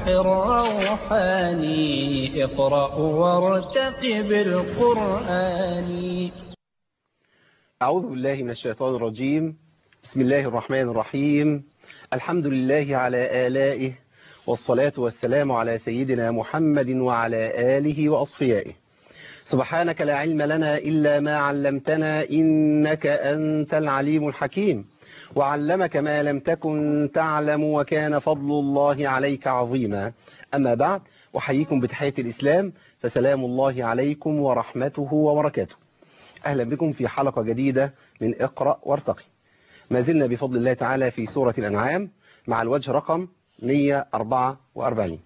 الروحاني اقرأ وارتقب القرآن. أعوذ بالله من الشيطان الرجيم. بسم الله الرحمن الرحيم. الحمد لله على آلائه، والصلاة والسلام على سيدنا محمد وعلى آله وأصفيائه. سبحانك لا علم لنا إلا ما علمتنا إنك أنت العليم الحكيم، وعلمك ما لم تكن تعلم، وكان فضل الله عليك عظيما. أما بعد، أحييكم بتحية الإسلام، فسلام الله عليكم ورحمته وبركاته. أهلا بكم في حلقة جديدة من اقرأ وارتقي. ما زلنا بفضل الله تعالى في سورة الأنعام مع الوجه رقم 144.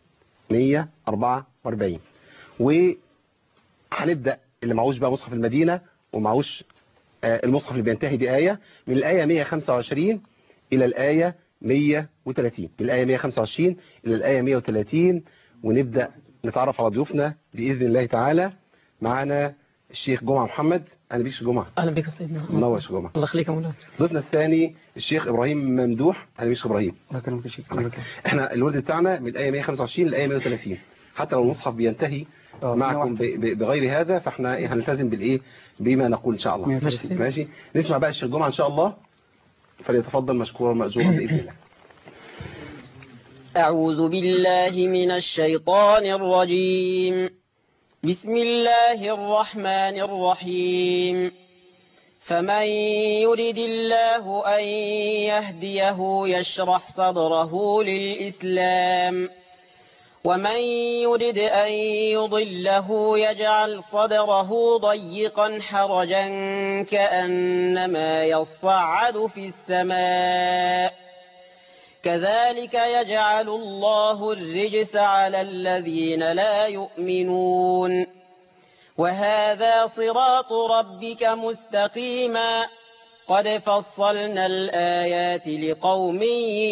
وهنبدأ اللي معهوش بقى مصحف المدينة ومعهوش المصحف اللي بينتهي بآية، من الآية 125 إلى الآية 130، من الآية 125 إلى الآية 130، ونبدأ نتعرف على ضيوفنا بإذن الله تعالى. معنا الشيخ جمعة محمد. أهلا بيك شيخ جمعة. أهلا بك سيدنا. منور شيخ جمعة. الله يخليك يا مولانا. ضيفنا الثاني الشيخ إبراهيم ممدوح. أهلا بيك شيخ إبراهيم. احنا الورد بتاعنا من الآية 125 للآية 130، حتى لو المصحف بينتهي معكم بغير هذا فاحنا هنلتزم بالايه بما نقول ان شاء الله. ماشي. نسمع بقى الشيخ جمعة ان شاء الله، فليتفضل مشكورا مأجورا بإذن الله. أعوذ بالله من الشيطان الرجيم. بسم الله الرحمن الرحيم. فمن يرد الله أن يهديه يشرح صدره للإسلام، ومن يرد أن يضله يجعل صدره ضيقا حرجا كأنما يصعد في السماء، كذلك يجعل الله الرجس على الذين لا يؤمنون. وهذا صراط ربك مستقيما، قد فصلنا الآيات لقوم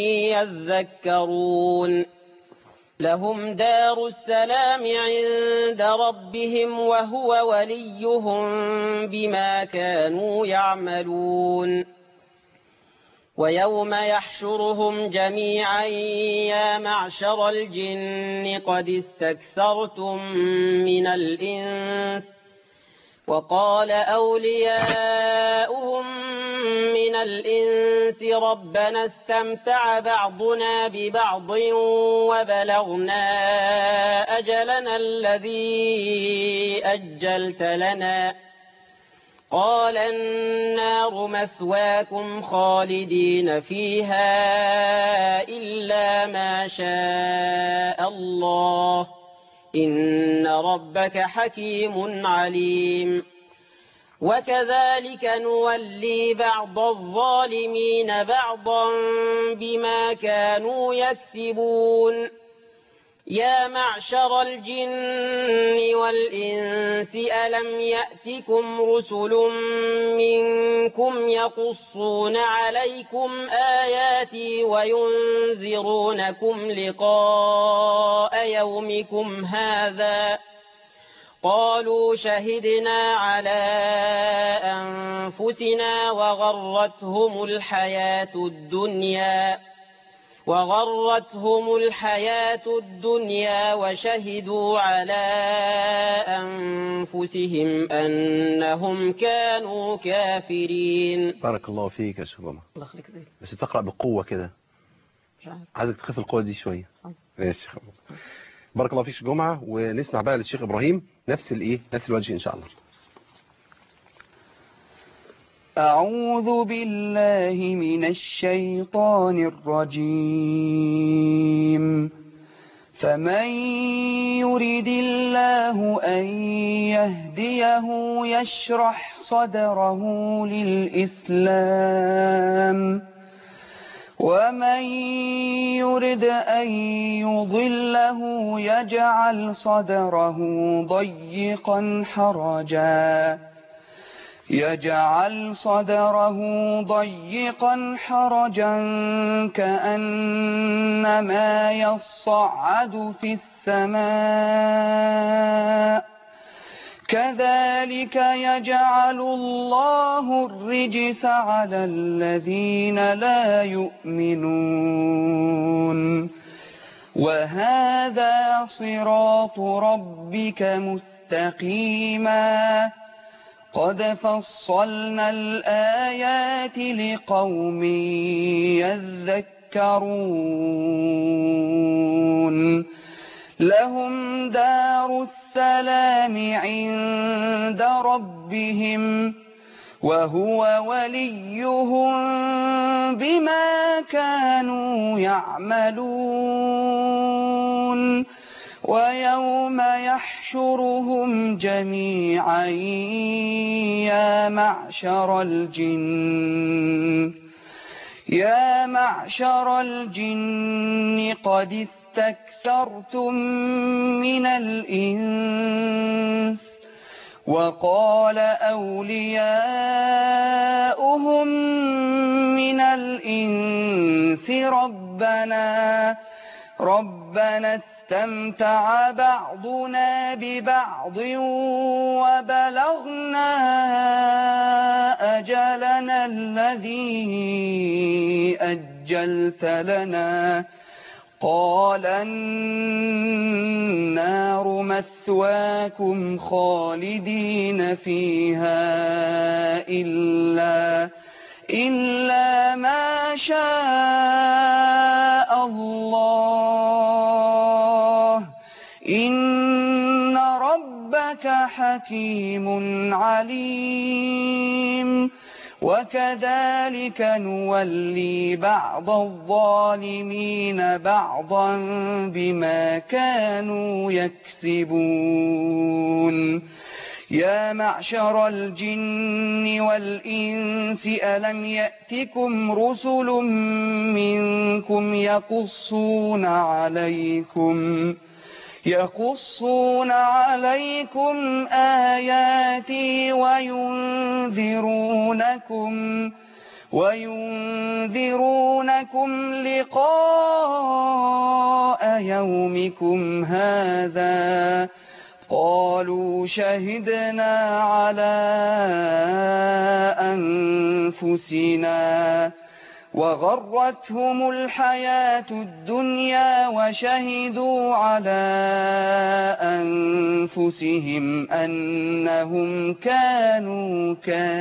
يذكرون. لهم دار السلام عند ربهم، وهو وليهم بما كانوا يعملون. ويوم يحشرهم جميعا يا معشر الجن قد استكثرتم من الإنس، وقال أولياؤهم من الإنس ربنا استمتع بعضنا ببعض وبلغنا أجلنا الذي أجلت لنا، قال النار مثواكم خالدين فيها إلا ما شاء الله، إن ربك حكيم عليم. وكذلك نولي بعض الظالمين بعضا بما كانوا يكسبون. يا معشر الجن والإنس ألم يأتكم رسل منكم يقصون عليكم آياتي وينذرونكم لقاء يومكم هذا؟ قالوا شهدنا على أنفسنا وغرتهم الحياة الدنيا وشهدوا على أنفسهم أنهم كانوا كافرين. بارك الله فيك يا شيخ جمعة. الله يخليك زي بس تقرأ بقوة كده، عايزك تخف القوة دي شوية. ماشي. بارك الله فيك شيخ جمعة. ونسمع بقى للشيخ إبراهيم نفس الوجه إن شاء الله. أعوذ بالله من الشيطان الرجيم. فمن يرد الله أن يهديه يشرح صدره للإسلام، ومن يرد أن يضله يجعل صدره ضيقا حرجا كأنما يصعد في السماء، كذلك يجعل الله الرجس على الذين لا يؤمنون. وهذا صراط ربك مستقيما قد فصلنا الآيات لقوم يذكرون لهم دار السلام عند ربهم وهو وليهم بما كانوا يعملون ويوم يحشرهم جميعا يا معشر الجن قد استكثرتم من الإنس وقال أولياؤهم من الإنس ربنا استمتع بعضنا ببعض وبلغنا أجلنا الذي أجلت لنا قال النار مثواكم خالدين فيها إلا ما شاء الله إن ربك حكيم عليم وكذلك نولي بعض الظالمين بعضا بما كانوا يكسبون يا معشر الجن والإنس ألم يأتكم رسل منكم يقصون عليكم آياتي وينذرونكم لقاء يومكم هذا قالوا شهدنا على أنفسنا وغرتهم الحياة الدنيا وشهدوا على أنفسهم أنهم كانوا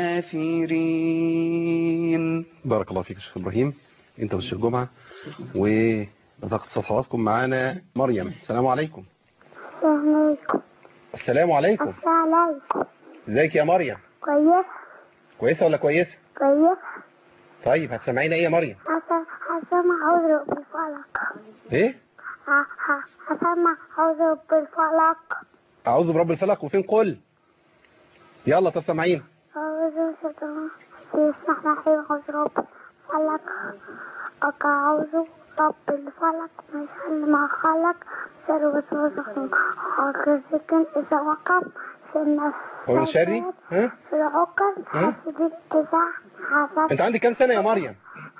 كافرين. بارك الله فيك يا شيخ إبراهيم أنت والشيخ جمعة. ونتقصد حضراتكم معانا مريم. السلام عليكم. السلام عليكم. ازيك يا مريم؟ كويسة ولا كويسة؟ طيب هتسمعينا ايه يا مريم؟ هسمع أعوذ برب الفلق. ايه؟ هسمع أعوذ برب الفلق. أعوذ برب الفلق وفين قل؟ يلا طب سمعينا. أعوذ برب الفلق من شر ما خلق شر وسوسة حاسد إذا وقب ومن شر في العقد حاسد إذا حسد. انت عندك كام سنة يا مريم؟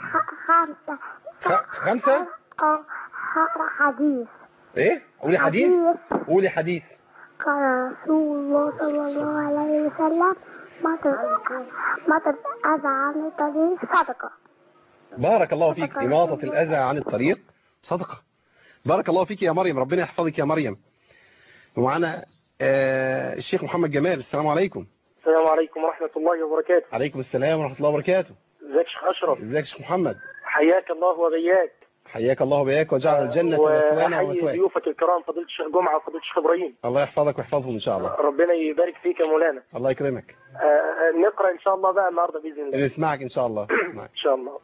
5. هقرأ حديث. ايه؟ قولي حديث. قال رسول الله صلى الله عليه وسلم ما تتأذى عن الطريق صدقة. بارك الله فيك. إماطة الأذى عن الطريق صدقة. بارك الله فيك يا مريم، ربنا يحفظك يا مريم. ومعنا الشيخ محمد جمال. السلام عليكم. السلام عليكم ورحمة الله وبركاته. عليكم السلام ورحمة الله وبركاته. ازيك يا شيخ أشرف؟ ازيك يا شيخ محمد؟ حياك الله وبياك. حياك الله وبياك وجعل الجنة مثوانا ومثواك. وحيي ضيوفك الكرام فضيلة الشيخ جمعة وفضيلة الشيخ إبراهيم. الله يحفظك ويحفظهم إن شاء الله. ربنا يبارك فيك يا مولانا. الله يكرمك. نقرأ إن شاء الله بقى النهاردة بإذن الله. نسمعك إن شاء الله. إن شاء الله.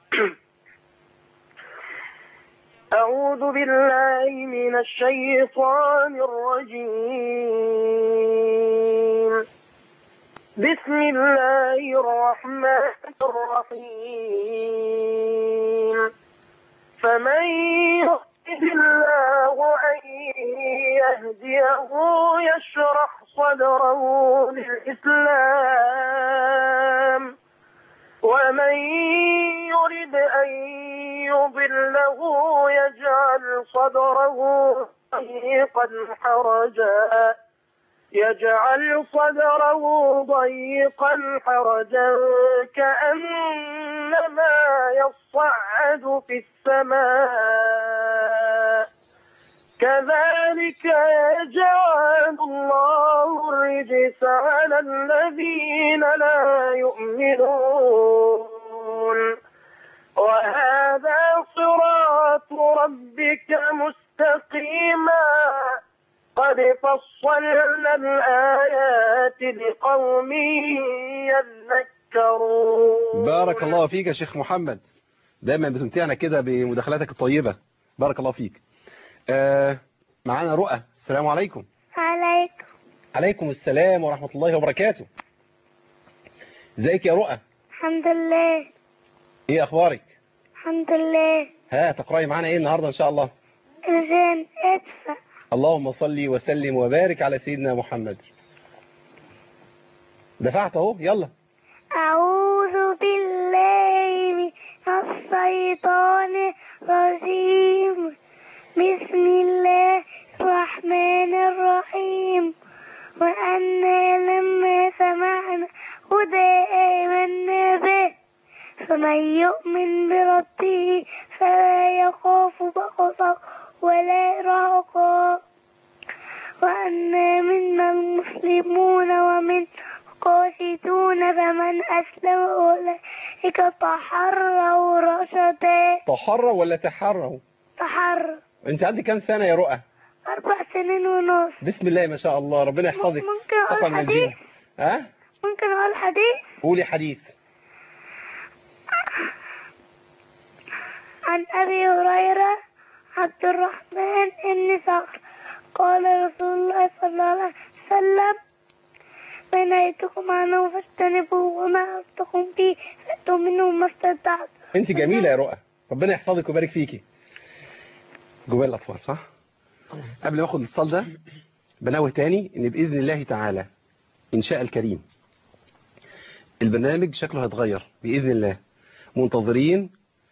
أعوذ بالله من الشيطان الرجيم. بسم الله الرحمن الرحيم. فمن يرد الله أن يهديه يشرح صدره للإسلام ومن يرد أن يضله يجعل صدره ضيقا حرجا كأنما يصعد في السماء كذلك يجعل الله الرجس على الذين لا يؤمنون وهذا صراط ربك مستقيما قد فصلنا الآيات لقوم يذكرون. بارك الله فيك يا شيخ محمد، دايما بتمتعنا كده بمداخلاتك الطيبة، بارك الله فيك. معانا رؤى، السلام عليكم. عليكم. عليكم السلام ورحمة الله وبركاته. ازيك يا رؤى؟ الحمد لله. ايه اخبارك؟ الحمد لله. ها تقرأي معانا ايه النهاردة ان شاء الله؟ إذن ادفع. اللهم صل وسلم وبارك على سيدنا محمد. دفعت اهو، يلا. أعوذ بالله من الشيطان الرجيم. بسم الله الرحمن الرحيم. وأنا لما سمعنا هدى آمنا به فمن يؤمن بربه فلا يخاف بخسا ولا رهقا. وأنا منا المسلمون ومن قاسطون فمن أسلم أولئك تحروا رشدا. تحروا ولا تحروا؟ تحروا. انت عندك كام سنة يا رؤى؟ 4 سنين ونص. بسم الله ما شاء الله، ربنا يحفظك. ممكن أقول طبعا من حديث؟ الجنة. ها؟ ممكن أقول حديث؟ قولي حديث. عن أبي هريرة عبد الرحمن بن صخر قال رسول الله صلى الله عليه وسلم ما نهيتكم عنه فاجتنبوه وما أمرتكم به فأتوا منه ما استطعتم. انت جميلة يا رؤى، ربنا يحفظك ويبارك فيكي. جبال الأطفال صح؟ قبل ما اخد الاتصال ده بنوه تاني ان بإذن الله تعالى إن شاء الكريم البرنامج شكله هيتغير بإذن الله. منتظرين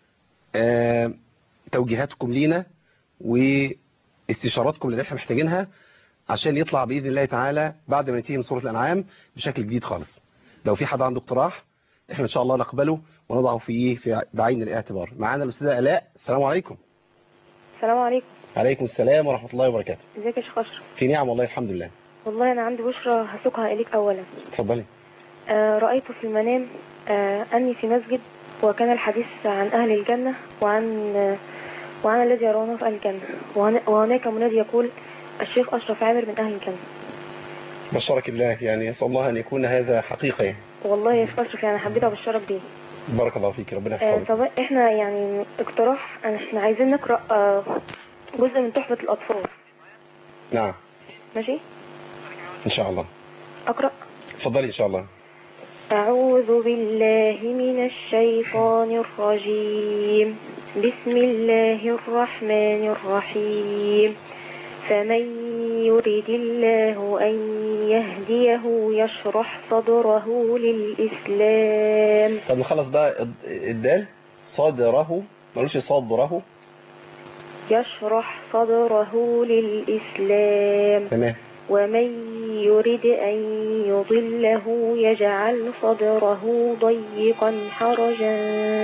توجيهاتكم لينا واستشاراتكم اللي احنا محتاجينها عشان يطلع بإذن الله تعالى بعد ما ننتهي من سورة الأنعام بشكل جديد خالص. لو في حد عنده اقتراح احنا ان شاء الله نقبله ونضعه في بعين الاعتبار. معانا الأستاذة آلاء، السلام عليكم. السلام عليكم. عليكم السلام ورحمة الله وبركاته. ازيك يا شيخ أشرف؟ في نعم والله الحمد لله. والله أنا عندي بشرى هسوقها إليك أولا. اتفضلي. رأيت في المنام أني في مسجد وكان الحديث عن أهل الجنة وعن الذي يرونه في أهل الجنة وهناك منادي يقول الشيخ أشرف عامر من أهل الجنة. بشرك الله، يعني أسأل الله أن يكون هذا حقيقة يعني. والله يا شيخ أشرف يعني حبيت أبشرك بيه. بارك الله فيك، ربنا يحفظك. طب احنا يعني اقتراح احنا عايزين نقرأ جزء من تحفة الأطفال. نعم. ماشي؟ إن شاء الله. أقرأ؟ اتفضلي إن شاء الله. أعوذ بالله من الشيطان الرجيم. بسم الله الرحمن الرحيم. فمن يريد الله أن يهديه يشرح صدره للإسلام. طب نخلص بقى الدال صدره، ملوش صدره. يشرح صدره للإسلام. تمام. ومن يريد أن يضله يجعل صدره ضيقا حرجا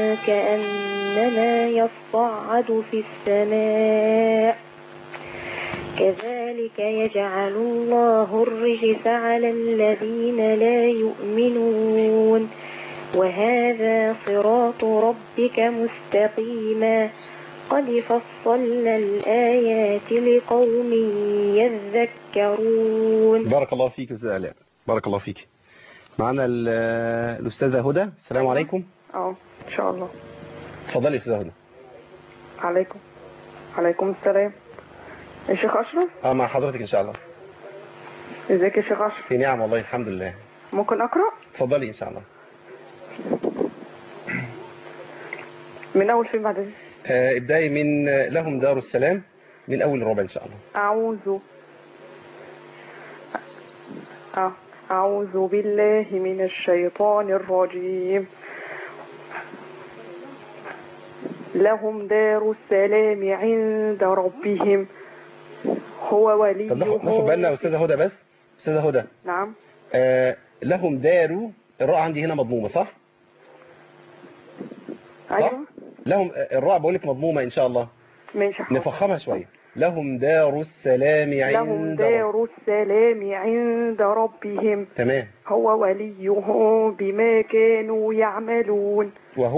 كأنما يصعد في السماء كذلك يجعل الله الرجس على الذين لا يؤمنون وهذا صراط ربك مستقيما قد فصلنا الآيات لقوم يذكرون. بارك الله فيك أستاذة آلاء، بارك الله فيك. معنا الأستاذة هدى، السلام عليكم. إن شاء الله. اتفضلي يا أستاذة هدى. عليكم السلام. الشيخ أشرف؟ مع حضرتك إن شاء الله. ازيك يا شيخ أشرف؟ في نعم والله الحمد لله. ممكن أقرأ؟ اتفضلي إن شاء الله. من أول فين بعد؟ ابدأي من لهم دار السلام من أول الربع إن شاء الله. أعوذ بالله من الشيطان الرجيم. لهم دار السلام عند ربهم هو وليهم. طب ناخد بالنا أستاذة هدى بس. أستاذة هدى. نعم. لهم دار، الراء عندي هنا مضمومة صح؟ أيوة. لهم الراء بقول لك مضمومة إن شاء الله. ماشي. نفخمها شوية. لهم دار السلام لهم عند دار السلام عند ربهم تمام. هو وليهم بما كانوا يعملون.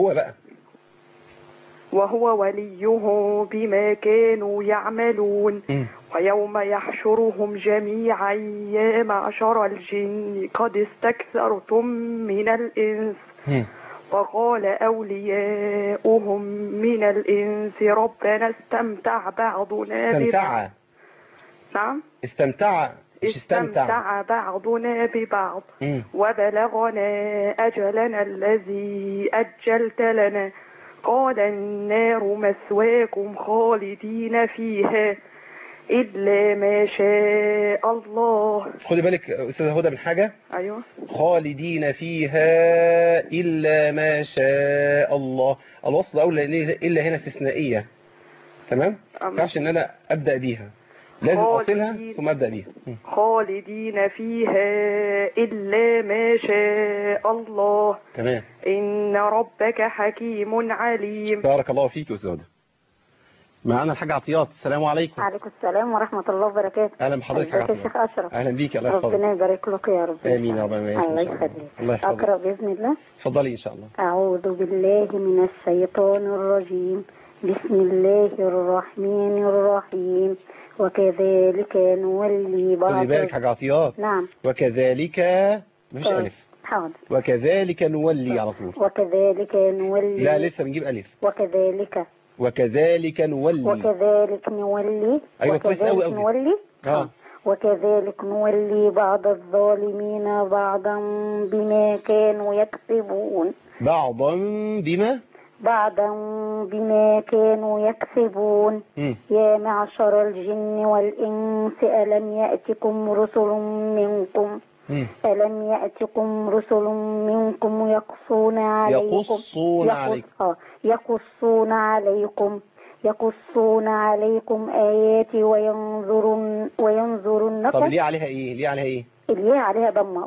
وهو وليهم بما كانوا يعملون. ويوم يحشرهم جميعا يا معشر الجن قد استكثرتم من الإنس وقال أولياؤهم من الإنس ربنا استمتع بعضنا ببعض. نعم استمتع بعضنا ببعض وبلغنا أجلنا الذي أجلت لنا قال النار مثواكم خالدين فيها إلا ما شاء الله. خدي بالك أستاذة هدى من حاجة. أيوة. خالدين فيها إلا ما شاء الله. الوصل أولى إلا هنا استثنائية. تمام؟ ما ينفعش إن أنا أبدأ بيها، لازم أصلها ثم أبدأ بيها. خالدين فيها إلا ما شاء الله. تمام. إن ربك حكيم عليم. بارك الله فيك يا أستاذ هدى. معانا الحاج عطيات. السلام عليكم. وعليكم السلام ورحمة الله وبركاته. أهلا بحضرتك يا شيخ أشرف. أهلا بيك. الله يحفظك. ربنا يبارك لك يا رب. آمين يا رب. الله يخليك. الله يحفظك. أقرأ بإذن الله. اتفضلي إن شاء الله. أعوذ بالله من الشيطان الرجيم. بسم الله الرحمن الرحيم. وكذلك نولي بعض. خدي بالك حاج عطيات. نعم. وكذلك مفيش ألف. حاضر. وكذلك نولي على طول. وكذلك نولي. لا لسه بنجيب ألف. وكذلك نولي. أيوة كويس أوي أوي. نولي. وكذلك نولي بعض الظالمين بعضا بما كانوا يكسبون. بعضا بما كانوا يكسبون. يا معشر الجن والإنس ألم يأتكم رسل منكم يقصون عليكم آياتي وينظرونكم. طب ليه عليها ايه؟ اللي عليها ضمة.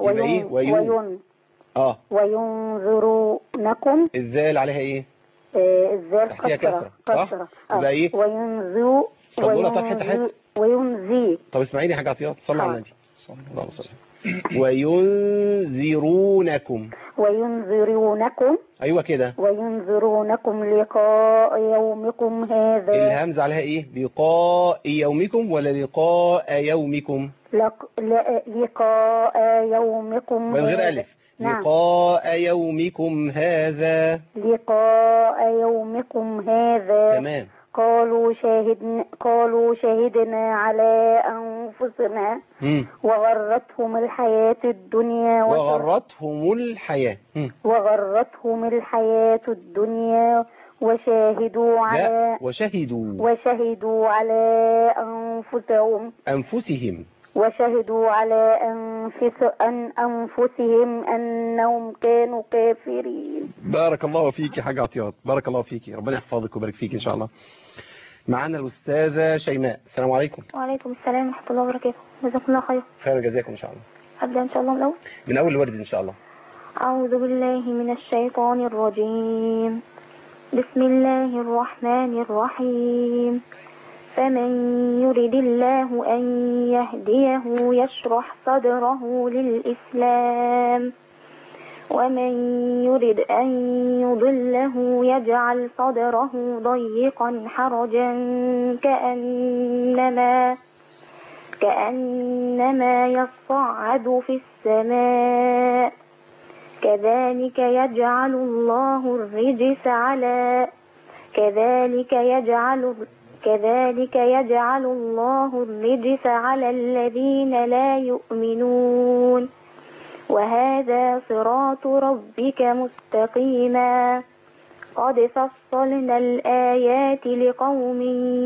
وينظرونكم. الذال عليها ايه؟ الذال كسرة. يبقى ايه؟ وينذي. طب اسمعيني يا حاجة عطيات. صلى على النبي صلى الله عليه وسلم. وينذرونكم. ايوه كده. وينذرونكم لقاء يومكم هذا. الهمزة عليها ايه؟ لقاء يومكم ولا لقاء يومكم؟ لقاء يومكم من غير ألف. نعم. لقاء يومكم هذا. تمام. قالوا شهدنا على أنفسنا وغرتهم الحياة الدنيا وشهدوا على أنفسهم أنهم كانوا كافرين. بارك الله فيك يا حاجة عطيات. بارك الله فيك. ربنا يحفظك ويبارك فيك إن شاء الله. معانا الأستاذة شيماء. السلام عليكم. وعليكم السلام ورحمة الله وبركاته. جزاكم الله خير. خير جزاكم إن شاء الله. أبدأ إن شاء الله من أول الورد إن شاء الله. أعوذ بالله من الشيطان الرجيم. بسم الله الرحمن الرحيم. فمن يرد الله أن يهديه يشرح صدره للإسلام ومن يرد أن يضله يجعل صدره ضيقا حرجا كأنما يصعد في السماء كذلك يجعل الله الرجس على الذين لا يؤمنون وهذا صراط ربك مستقيما قد فصلنا الآيات لقوم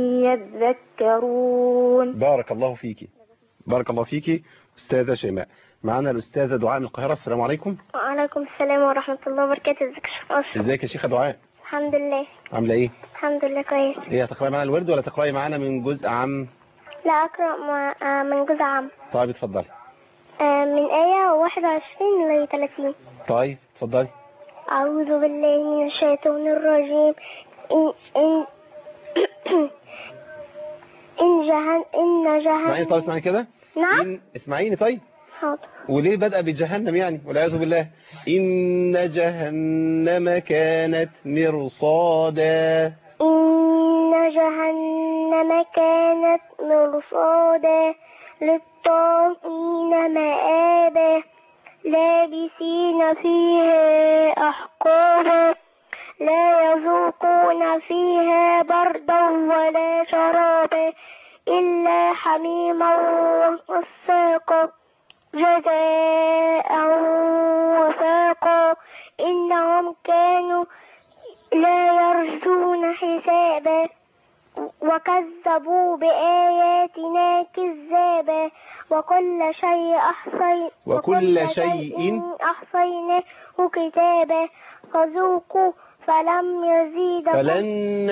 يذكرون. بارك الله فيك أستاذة شيماء. معنا الأستاذة دعاء من القاهرة. السلام عليكم. وعليكم السلام ورحمة الله وبركاته. ازيك يا شيخ أشرف؟ ازيك يا شيخة دعاء؟ الحمد لله. عاملة ايه؟ الحمد لله كويس. ايه هتقرأي معنا الورد ولا تقرأي معنا من جزء عام؟ لا أقرأ من جزء عام. طيب اتفضلي. من آية 21 ل 30. طيب اتفضلي. أعوذ بالله من الشيطان الرجيم. إن اسمعيني طيب، اسمعيني كده. نعم. اسمعيني طيب. حاضر. وليه بدأ بجهنم يعني والعياذ بالله؟ إن جهنم كانت مرصادا. إن جهنم كانت مرصادا للطاغين مآبا لابسين فيها أحقابا لا يذوقون فيها بردا ولا شرابا إلا حميما وغساقا جزاء وفاقا إنهم كانوا لا يرجون حسابا وكذبوا بآياتنا كذابا وكل شيء أحصيناه كتابا فذوقوا فلن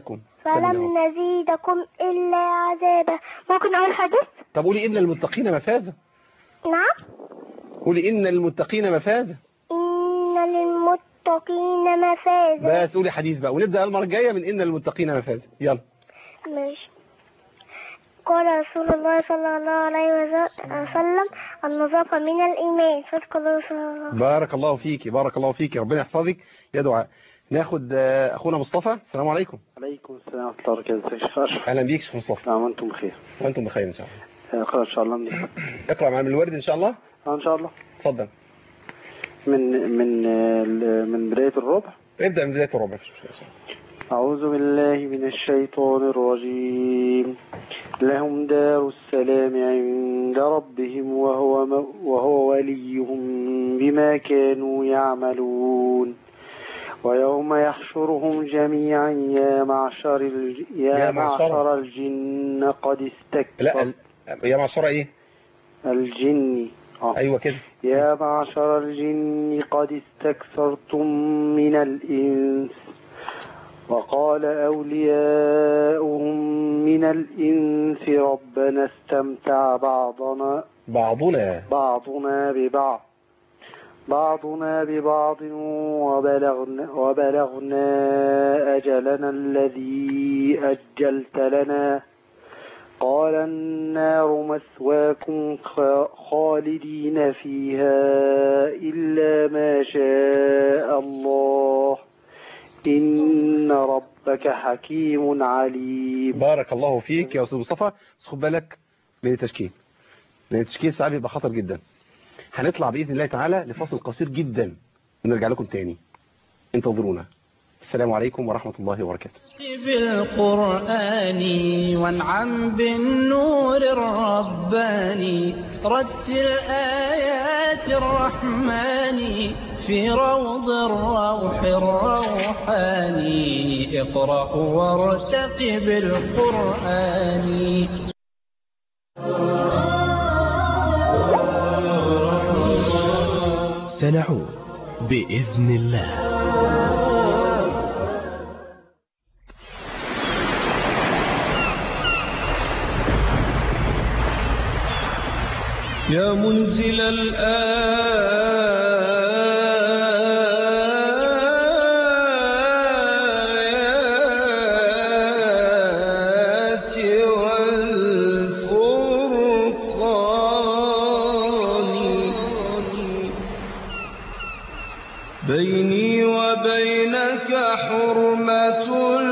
نزيدكم إلا عذابا. ممكن أقول حديث؟ طب قولي إن المتقين مفازة. نعم. قولي إن المتقين مفازة. إن للمتقين مفازة. بس قولي حديث بقى ونبدأ المرة الجاية من إن المتقين مفازة. يلا. ماشي. قال رسول الله صلى الله عليه وسلم النظافة من الإيمان. صدق الله رسول الله. بارك الله فيكي، بارك الله فيكي، ربنا يحفظك يا دعاء. ناخد أخونا مصطفى. السلام عليكم. عليكم السلام ورحمة الله وبركاته. أهلا بيك شيخ مصطفى. نعم وأنتم بخير. وأنتم بخير إن شاء الله. اقرأ إن شاء الله مني. اقرأ معنا من الورد إن شاء الله. إن شاء الله. اتفضل. من بداية الربع. ابدأ من بداية الربع. أعوذ بالله من الشيطان الرجيم. لهم دار السلام عند ربهم وهو وليهم بما كانوا يعملون. ويوم يحشرهم جميعا يا معشر الجن قد استكثرتم. لا يا معشر ايه؟ الجن. ايوه كده. يا معشر الجن قد استكثرتم من الإنس. وقال أولياؤهم من الإنس ربنا استمتع بعضنا ببعض وبلغنا أجلنا الذي أجلت لنا. قال النار مثواكم خالدين فيها إلا ما شاء الله إن ربك حكيم عليم. بارك الله فيك يا أستاذ مصطفى. بس خد بالك من التشكيل، لأن التشكيل ساعات بيبقى خطر جدا. هنطلع بإذن الله تعالى لفاصل قصير جدا ونرجع لكم تاني، انتظرونا. السلام عليكم ورحمة الله وبركاته. بالقرآن وانعم بالنور الرباني رتل آيات الرحمن في روض الروح الروحاني اقرأ وارتقب القرآن. سنعود بإذن الله. يا منزل الآيات والفرقان بيني وبينك حرمة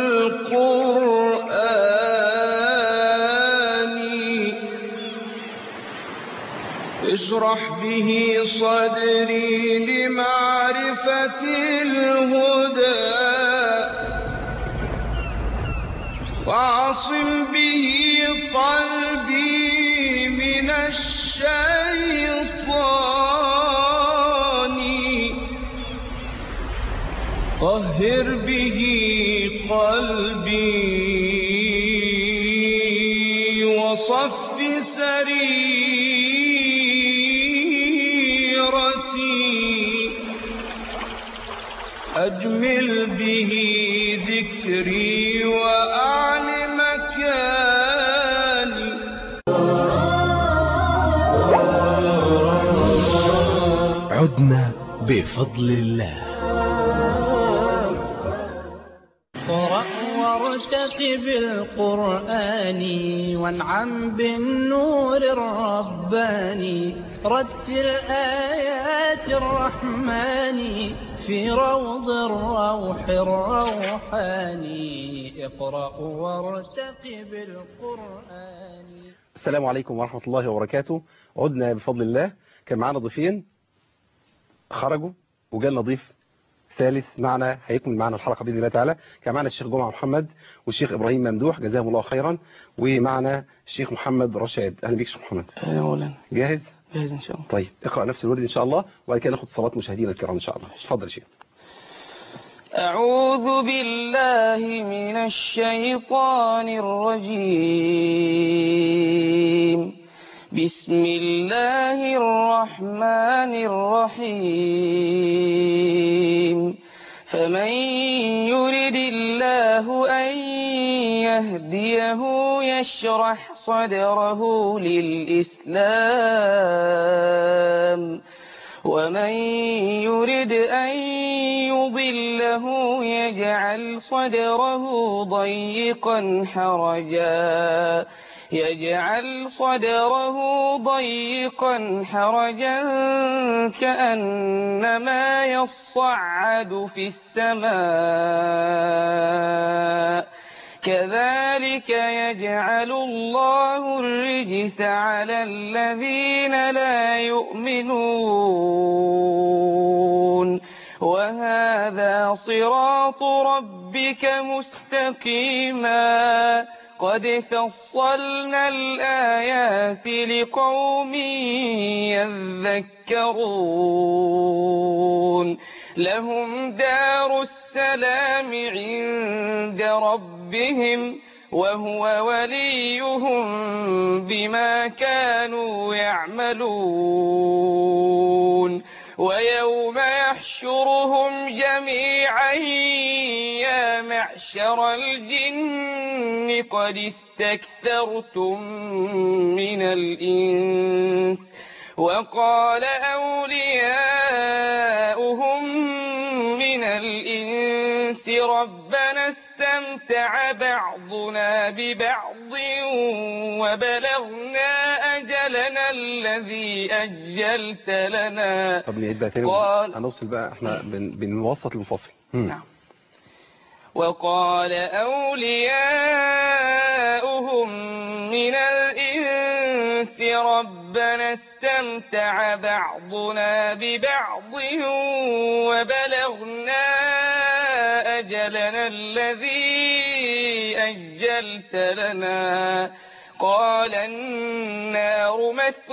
اشرح به صدري لمعرفة الهدى وعصم به قلبي من الشيطان طهر به قلبي وصف أجمل به ذكري وأعل مكاني. عدنا بفضل الله. اقرأ وارتقب بالقرآن وانعم بالنور الرباني رتل آيات الرحمن في روض الروح الروحاني اقرأ وارتقب بالقرآن. السلام عليكم ورحمة الله وبركاته. عدنا بفضل الله. كان معنا ضيفين خرجوا وجالنا ضيف ثالث معنا هيكمل معنا الحلقة بإذن الله تعالى. كان معنا الشيخ جمعة محمد والشيخ إبراهيم ممدوح جزاهم الله خيرا، ومعنا الشيخ محمد رشاد. أهلا بك شيخ محمد. أهلا مولانا. جاهز؟ جاهز إن شاء الله. طيب اقرأ نفس الورد إن شاء الله وبعد كده ناخد صلاة مشاهدينا الكرام إن شاء الله. اتفضل يا شيخ. أعوذ بالله من الشيطان الرجيم. بسم الله الرحمن الرحيم. فمن يرد الله أن يهديه يشرح صدره للإسلام ومن يرد أن يضله يجعل صدره ضيقا حرجا كأنما يصعد في السماء كذلك يجعل الله الرجس على الذين لا يؤمنون وهذا صراط ربك مستقيما قد فصلنا الآيات لقوم يذكرون لهم دار السلام عند ربهم وهو وليهم بما كانوا يعملون ويوم يحشرهم جميعا يا معشر الجن قد استكثرتم من الإنس وقال أولياؤهم من الإنس ربنا استمتع بعضنا ببعض وبلغنا أجلنا الذي أجلت لنا. طب نعيد بقى تاني هنوصل بقى احنا بنوسط المفاصل. نعم. وقال أولياؤهم من الإنس ربنا استمتع بعضنا ببعض وبلغنا أجلنا الذي أجلت لنا قال النار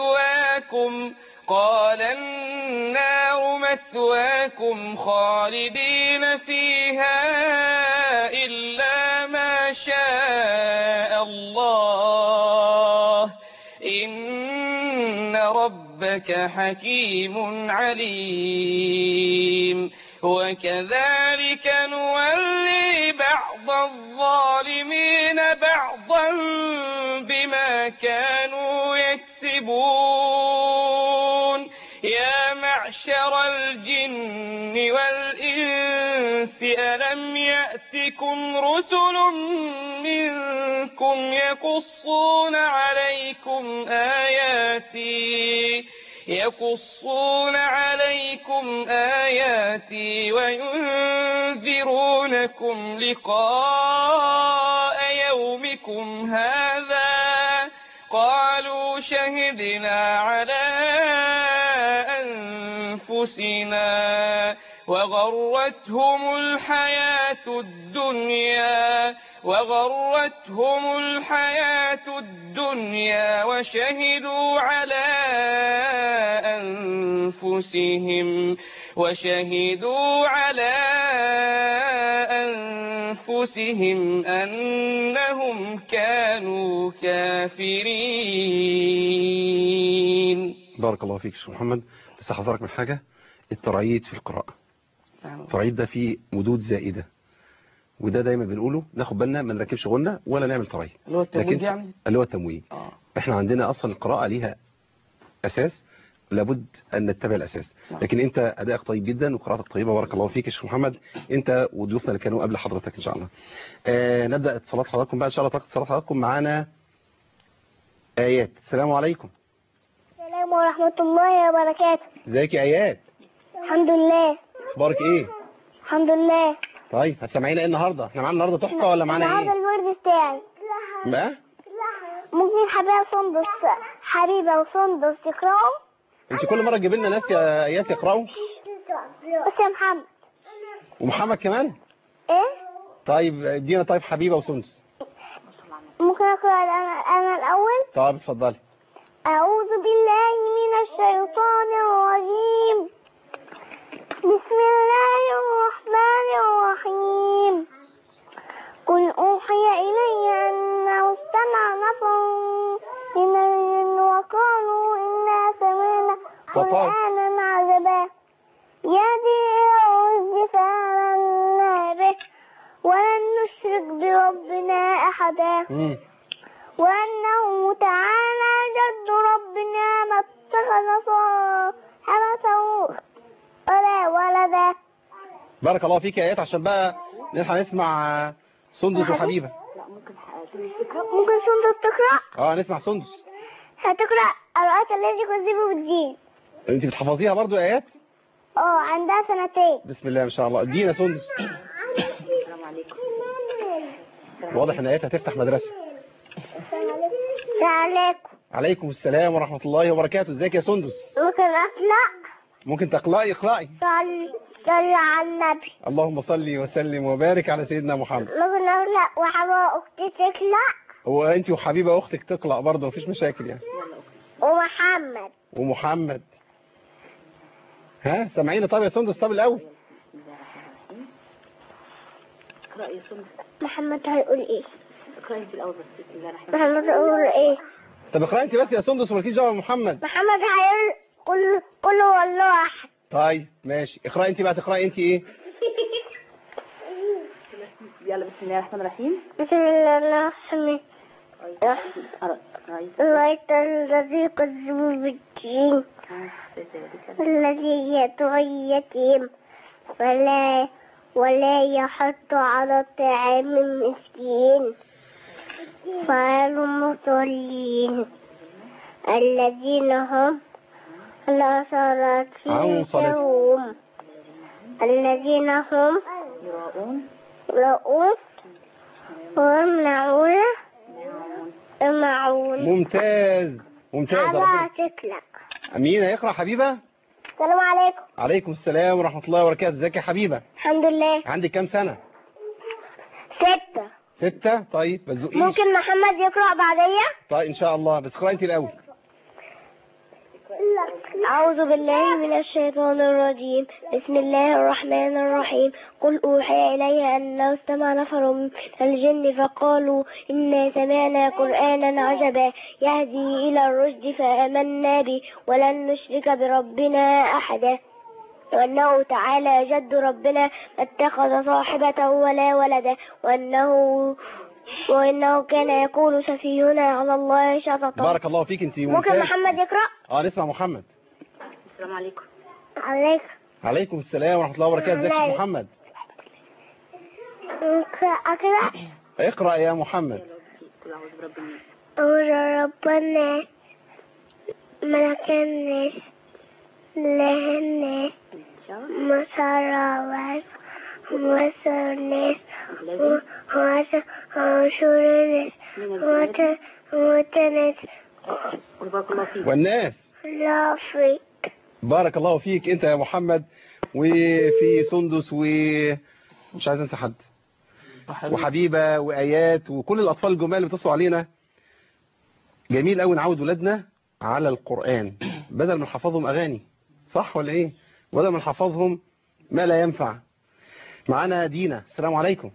مثواكم خالدين فيها إلا ما شاء الله إن ربك حكيم عليم وكذلك نولي بعض الظالمين بعضا بما كانوا يكسبون يا معشر الجن والإنس ألم يأتكم رسل منكم يقصون عليكم آياتي وينذرونكم لقاء يومكم هذا قالوا شهدنا على أنفسنا وغرتهم الحياة الدنيا وشهدوا على أنفسهم أنهم كانوا كافرين. بارك الله فيك شيخ محمد. بس حضرتك من حاجة، الترعيد في القراءة. الترعيد ده فيه مدود زائدة، وده دايما بنقوله ناخد بالنا ما نركبش غنة ولا نعمل ترعيد. اللي هو التمويج يعني؟ اللي هو التمويج. احنا عندنا اصلا القراءة ليها اساس لابد أن نتبع الأساس. لكن أنت أدائك طيب جدا وقراءتك طيبة، بارك الله فيك يا شيخ محمد، أنت وضيوفنا اللي كانوا قبل حضرتك إن شاء الله. نبدأ اتصالات حضراتكم بقى إن شاء الله. اتصالات حضراتكم معانا آيات. السلام عليكم. السلام ورحمة الله وبركاته. ازيك يا آيات؟ الحمد لله. اخبارك ايه؟ الحمد لله. طيب هتسمعينا ايه النهارده؟ احنا معانا النهارده تحفه ولا معانا ايه؟ النهارده الورد بتاعي. ما؟ ممكن حبيبة وسندس يقرأوا؟ انت كل مره تجيب لنا ناس يا آيات يقرأوا؟ بس يا محمد. ومحمد كمان؟ ايه؟ طيب ادينا طيب حبيبه وسندس. ممكن اقرأ انا الاول؟ طيب اتفضلي. أعوذ بالله من الشيطان الرجيم. بسم الله الرحمن الرحيم. قل أوحي إلي أنه استمع نفر من الجن وقالوا إنا سمعنا قرآنا عجبا يهدي إلى الرشد فآمنا به ولن نشرك بربنا أحدا وأنه تعالى جد ربنا ما اتخذ صاحبة ولا ولدا. بارك الله فيك يا آيات. عشان بقى نلحق نسمع سندس وحبيبة. ممكن سندس تقرأ؟ نسمع سندس. هتقرأ الآيات التي كذبوا بالدين. انت بتحفظيها برضو يا آيات؟ عندها 2 سنين. بسم الله ما شاء الله. ادينا سندس. السلام عليكم. واضح ان آيات هتفتح مدرسة. عليكم. عليكم السلام ورحمة الله وبركاته. ازيك يا سندس؟ ممكن أقرأ؟ ممكن تقرأي. اقرأي. صلي على النبي. اللهم صل وسلم وبارك على سيدنا محمد. ممكن أقرأ وحبيبة أختي تقرأ؟ هو انت وحبيبة اختك تقرأ برضه مفيش مشاكل يعني. ومحمد. ها سامعيني؟ طب يا سندس طب الأول. محمد هيقول ايه؟ اقرأي انت الأول بس. بسم الله الرحمن الرحيم. محمد هيقول ايه؟ طب اقرأي انت بس يا سندس ومالكيش دعوة بمحمد. محمد هيقول قل هو الله أحد. طيب ماشي. اقرأي انت بقى. تقرأي انت ايه؟ يلا بسم الله الرحمن الرحيم. بسم الله الرحمن الرحيم. الذي كذبوا بالدين الذي يدعي اليتيم ولا يحض على طعام المسكين فالمصلين الذين هم على صلاتهم الذين هم يراءون ويمنعون ممتاز. على شكلك. أمين. هيقرأ حبيبة. السلام عليكم. عليكم السلام ورحمة الله وبركاته. ازيك يا حبيبة؟ الحمد لله. عندك كام سنة؟ 6. 6. طيب ما تزقيش. ممكن محمد يقرأ بعديا؟ طيب إن شاء الله. بس اقرأي انت الأول. أعوذ بالله من الشيطان الرجيم. بسم الله الرحمن الرحيم. قل أوحي إلي أنه استمع نفر من الجن فقالوا إنا سمعنا قرآنا عجبا يهدي إلى الرشد فآمنا به ولن نشرك بربنا أحدا وأنه تعالى جد ربنا ما اتخذ صاحبة ولا ولدا وإنه كان يقول سفيهنا على الله شططا. بارك الله فيك. انت ممكن محمد يقرأ؟ نسمع محمد. السلام عليكم. عليكم السلام ورحمة الله وبركاته. ازيك يا محمد؟ أقرأ؟ اقرأ يا محمد. أعوذ برب الناس ملك الناس إله الناس مسرات ومسر الناس وعشر الناس وتنس والناس. لا فيك. بارك الله فيك انت يا محمد. وفي سندس ومش عايز انسى حد وحبيبة وآيات وكل الأطفال الجمال اللي بتصلوا علينا. جميل قوي نعود ولادنا على القرآن بدل ما نحفظهم أغاني. صح ولا ايه؟ بدل ما نحفظهم ما لا ينفع. معانا دينا. السلام عليكم.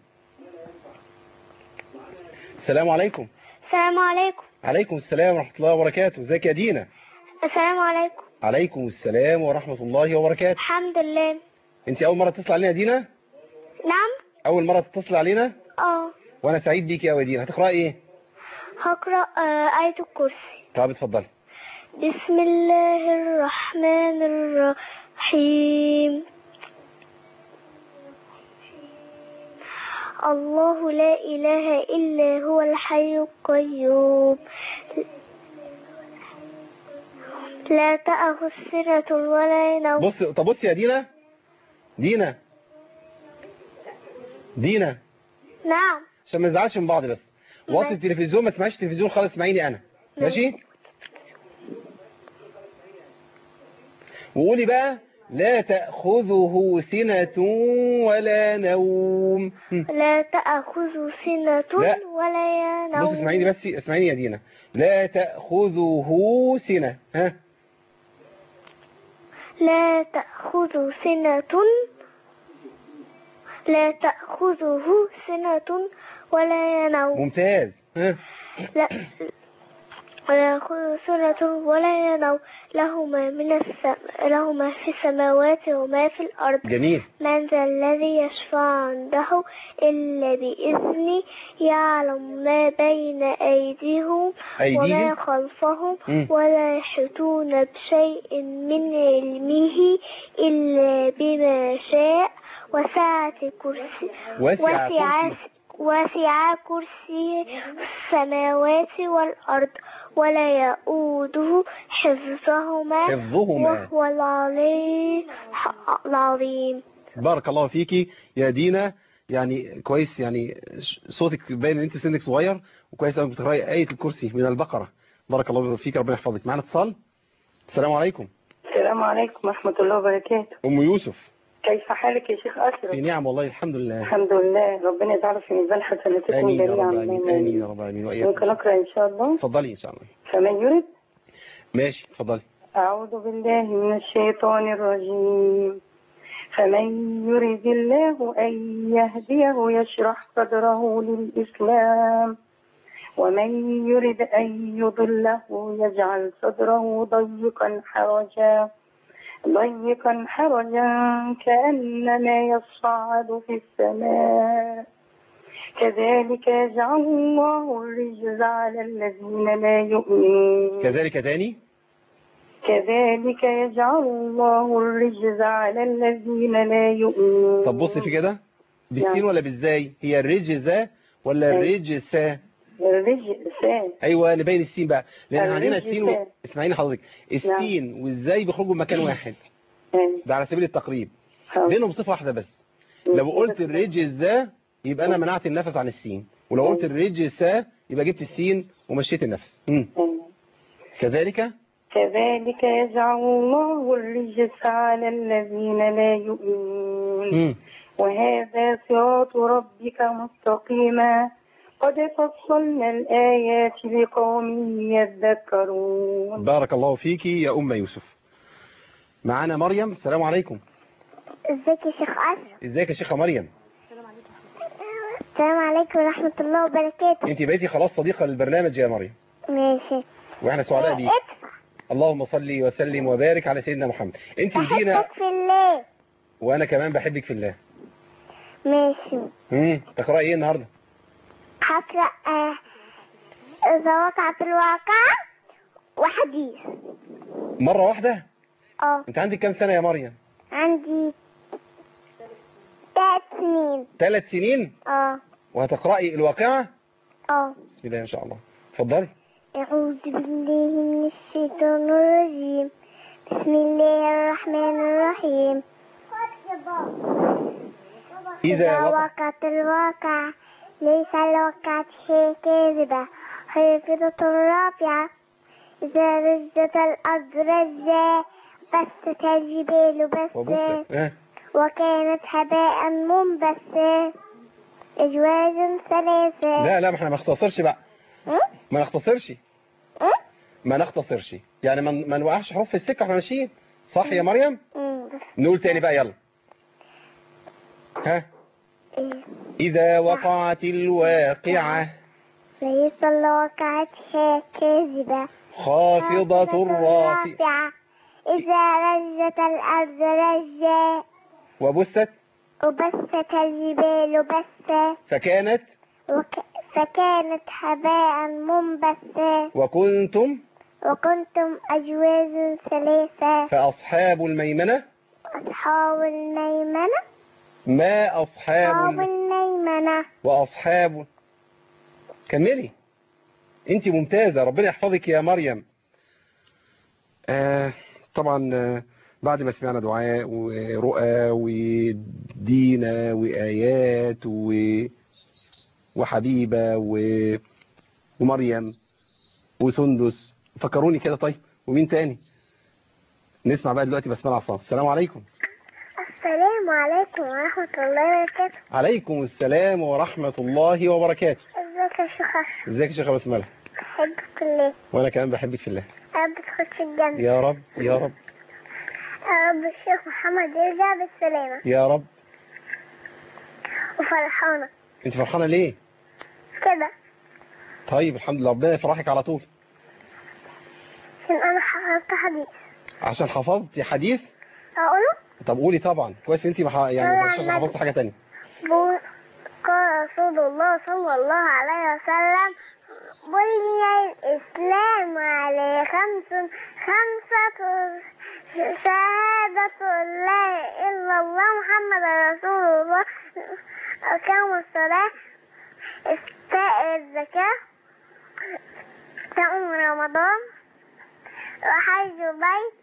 السلام عليكم. السلام عليكم. عليكم السلام ورحمة الله وبركاته. ازيك يا دينا؟ السلام عليكم. عليكم السلام ورحمة الله وبركاته. الحمد لله. انت أول مرة تتصل علينا يا دينا؟ نعم. أول مرة تتصل علينا؟ وأنا سعيد بيك يا دينا. هتقرأي ايه؟ هقرأ آية الكرسي. طب اتفضلي. بسم الله الرحمن الرحيم. الله لا إله إلا هو الحي القيوم لا تأخذ سنة ولا نوم. بص يا دينا. نعم. عشان ما نزعلش من بعض بس وطي التلفزيون، ما تسمعيش التلفزيون خالص، اسمعيني انا ماشي. وقولي بقى لا تأخذه سنة ولا نوم. لا تأخذه سنة ولا نوم. بص اسمعيني بس، اسمعيني يا دينا. لا تأخذه سنة. ها لا تأخذه سنة ولا نوم. ممتاز. ها لا يأخذ سنة ولا نوم له ما في السماوات وما في الأرض. جميل. من ذا الذي يشفع عنده إلا بإذنه يعلم ما بين أيديهم وما خلفهم ولا يحيطون بشيء من علمه إلا بما شاء وسع كرسيه السماوات والأرض ولا يؤوده حفظهما وهو العلي العظيم. بارك الله فيكي يا دينا. يعني كويس، يعني صوتك باين ان انت سنك صغير، وكويس انك بتقراي آية الكرسي من البقرة. بارك الله فيك، ربنا يحفظك. معنا اتصال. السلام عليكم. السلام عليكم ورحمة الله وبركاته. أم يوسف، كيف حالك يا شيخ أشرف؟ في نعم والله، الحمد لله. الحمد لله، ربنا يجعله في ميزان حسناتكم جميعا. آمين يا رب العالمين. وإياكم. ممكن أقرأ إن شاء الله؟ اتفضلي إن شاء الله. فمن يرد. ماشي اتفضلي. أعوذ بالله من الشيطان الرجيم. فمن يرد الله أن يهديه يشرح صدره للإسلام ومن يرد أن يضله يجعل صدره ضيقا حرجا كأنما يصعد في السماء كذلك يجعل الله الرجز على الذين لا يؤمنون. كذلك يجعل الله الرجز على الذين لا يؤمنون. طب بص في كده، بالسين ولا بالزاي؟ هي الرجزة ولا الرجسة؟ الرجسة. ايوه نبين السين بقى، لان عندنا السين اسمعيني حضرتك، السين والزاي بيخرجوا من مكان واحد. ده على سبيل التقريب، بينهم صفة واحدة بس. لو قلت الرجزة يبقى انا منعت النفس عن السين، ولو قلت الرجسة يبقى جبت السين ومشيت النفس. كذلك يجعل الله الرجس على الذين لا يؤمنون. وهذا صراط ربك مستقيما قد فصلنا الآيات لقوم يذكرون. بارك الله فيك يا أم يوسف. معانا مريم. السلام عليكم. ازيك يا شيخ أشرف؟ ازيك يا شيخة مريم؟ السلام عليكم ورحمة الله وبركاته. انت بقيتي خلاص صديقة للبرنامج يا مريم. ماشي. واحنا سعداء بيك. اللهم صل وسلم وبارك على سيدنا محمد. انت ودينا. بحبك في الله. وانا كمان بحبك في الله. ماشي. تقرأي ايه النهارده؟ هقرأ إذا وقعت الواقعة وحديث. مرة واحدة؟ انت عندك كام سنة يا مريم؟ عندي 3 سنين. 3 سنين؟ وهتقرأي الواقعة؟ بسم الله ما شاء الله. اتفضلي. أعوذ بالله من الشيطان الرجيم. بسم الله الرحمن الرحيم. إذا وقعت الواقعة ليس لوقعت شيء كاذبة خافضة رافعة إذا رجت الأرض رجا بست الجبال بسا وكانت هباء منبثا أجواجا ثلاثة. لا ما احنا ما نختصرش بقى. ما نختصرش يعني ما نوقعش حروف في السكة احنا ماشيين صح يا مريم؟ نقول تاني بقى يلا. إذا وقعت الواقعة ليس لوقعتها كاذبة خافضة رافعة إذا رجت الأرض رجا وبست الجبال بسا فكانت هباء منبثا وكنتم وكنتم أزواج ثلاثة. فأصحاب الميمنة أصحاب الميمنة ما أصحاب الميمنة. وأصحاب. كملي، أنت ممتازة، ربنا يحفظك يا مريم. طبعا بعد ما سمعنا دعاء ورؤى ودينا وآيات وحبيبة ومريم وسندس، فكروني كده طيب، ومين تاني؟ نسمع بقى دلوقتي بسمة عصام. السلام عليكم. السلام عليكم ورحمة الله وبركاته. عليكم السلام ورحمة الله وبركاته. ازيك يا شيخ أشرف؟ ازيك يا شيخة بسملة؟ بحبك في الله. وانا كمان بحبك في الله. يا رب تخش الجنة. يا رب يا رب. يا رب الشيخ محمد يرجع بالسلامة. يا رب. وفرحانة. انت فرحانة ليه؟ كده. طيب الحمد لله، ربنا يفرحك على طول. عشان أنا حفظت حديث. عشان حفظتي حديث؟ أقوله؟ طب قولي طبعا، كويس انت يعني مش عشان حفظتي حاجة تانية. قال رسول الله صلى الله عليه وسلم: بني الإسلام على خمسة: شهادة لا إله إلا الله محمد رسول الله، إقام الصلاة، إيتاء الزكاة، صوم رمضان، وحج بيت،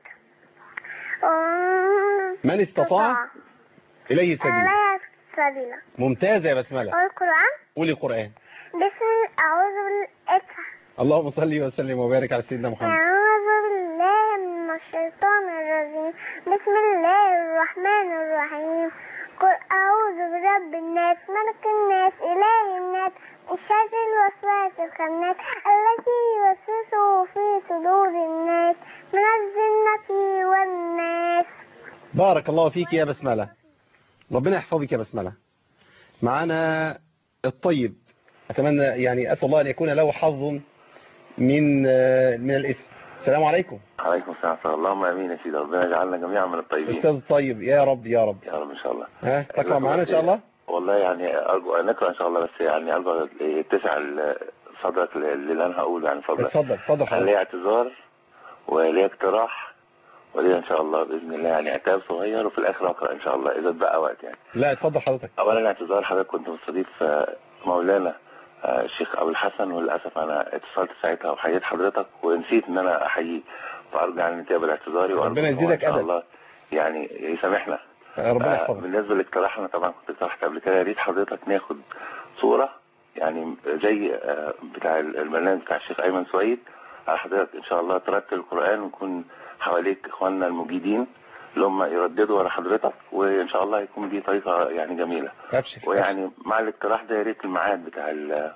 من استطاع إليه سبيلا. ممتازة يا بسملة. والقرآن. قولي القرآن. أعوذ بالله. اللهم صل وسلم وبارك على سيدنا محمد. أعوذ بالله من الشيطان الرجيم. بسم الله الرحمن الرحيم. قل أعوذ برب الناس، ملك الناس، إله الناس، من شر الوسواس الخناس الذي يوسوس في صدور الناس من الجنة والناس. بارك الله فيك يا بسملة، ربنا يحفظك يا بسملة. معنا الطيب، أتمنى يعني أسأل الله أن يكون له حظ من الاسم. السلام عليكم. عليكم السلام. اللهم امين يا سيدي، ربنا يجعلنا جميعا من الطيبين. استاذ طيب، يا رب يا رب يا رب ان شاء الله. تقرأ معنا ان شاء الله؟ والله يعني ارجو نقرا ان شاء الله، بس يعني ارجو يتسع صدرك اللي انا هقوله. يعني اتفضل حضرتك. ليه اعتذار وليه اقتراح وليه ان شاء الله باذن الله يعني عتاب صغير، وفي الاخر اقرا ان شاء الله اذا اتبقى وقت يعني. لا اتفضل حضرتك. اولا اعتذار، حضرتك كنت مستضيف مولانا الشيخ ابو الحسن، وللاسف انا اتصلت ساعتها وحييت حضرتك ونسيت ان انا احييه، فارجع عن نتابع اعتذاري ربنا يزيدك ان شاء الله يعني يسامحنا. ربنا يحفظك. بالنسبه لاقتراحنا، طبعا كنت اقترحت قبل كده، يا ريت حضرتك ناخد صوره يعني زي بتاع البرنامج بتاع الشيخ ايمن سعيد، على حضرتك ان شاء الله ترتل القران ونكون حواليك اخواننا المجيدين اللي هم يرددوا ورا حضرتك، وان شاء الله يكون دي طريقه يعني جميله. ويعني مع الاقتراح ده يا ريت الميعاد بتاع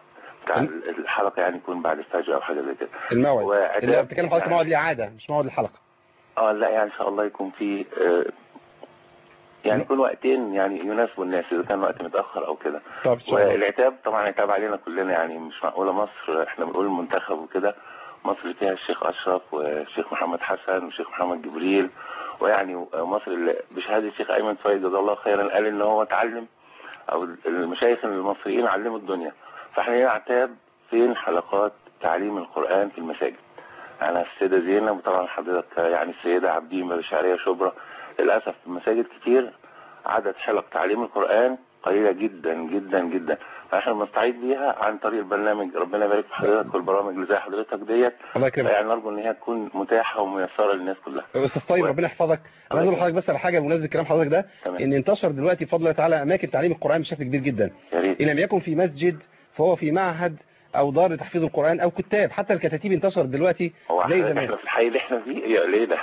الحلقه يعني يكون بعد الفجر او حاجه زي كده. الموعد اللي بتتكلم حضرتك موعد الاعاده مش موعد الحلقه. لا يعني ان شاء الله يكون في يعني يكون وقتين يعني يناسبوا الناس، اذا كان وقت متاخر او كده. والعتاب طبعا عتاب علينا كلنا، يعني مش معقوله مصر احنا بنقول المنتخب وكده، مصر فيها الشيخ اشرف والشيخ محمد حسن والشيخ محمد جبريل، ويعني مصر اللي بشهاده الشيخ ايمن سعيد جزاه الله خيرا قال ان هو اتعلم، او المشايخ المصريين علموا الدنيا. فاحنا هنا عتاب فين حلقات تعليم القران في المساجد. انا السيده زينب وطبعا حضرتك يعني السيده عبدين بالشعريه شبرا، للاسف في المساجد كتير عدد حلق تعليم القران قليله جدا جدا جدا، فاحنا بنستعيد بيها عن طريق البرنامج. ربنا يبارك في حضرتك والبرامج اللي زي حضرتك ديت، يعني نرجو ان هي تكون متاحه وميسره للناس كلها. استاذ طيب ربنا يحفظك. انا عايز اقول لحضرتك بس على حاجه بمناسبه كلام حضرتك ده، ان انتشر دلوقتي بفضل الله تعالى اماكن تعليم القران بشكل كبير جدا. ان لم يكن في مسجد فهو في معهد او دار لتحفيظ القران او كتاب، حتى الكتاتيب انتشرت دلوقتي زي زمان. احنا في الحي اللي احنا فيه يا ليله.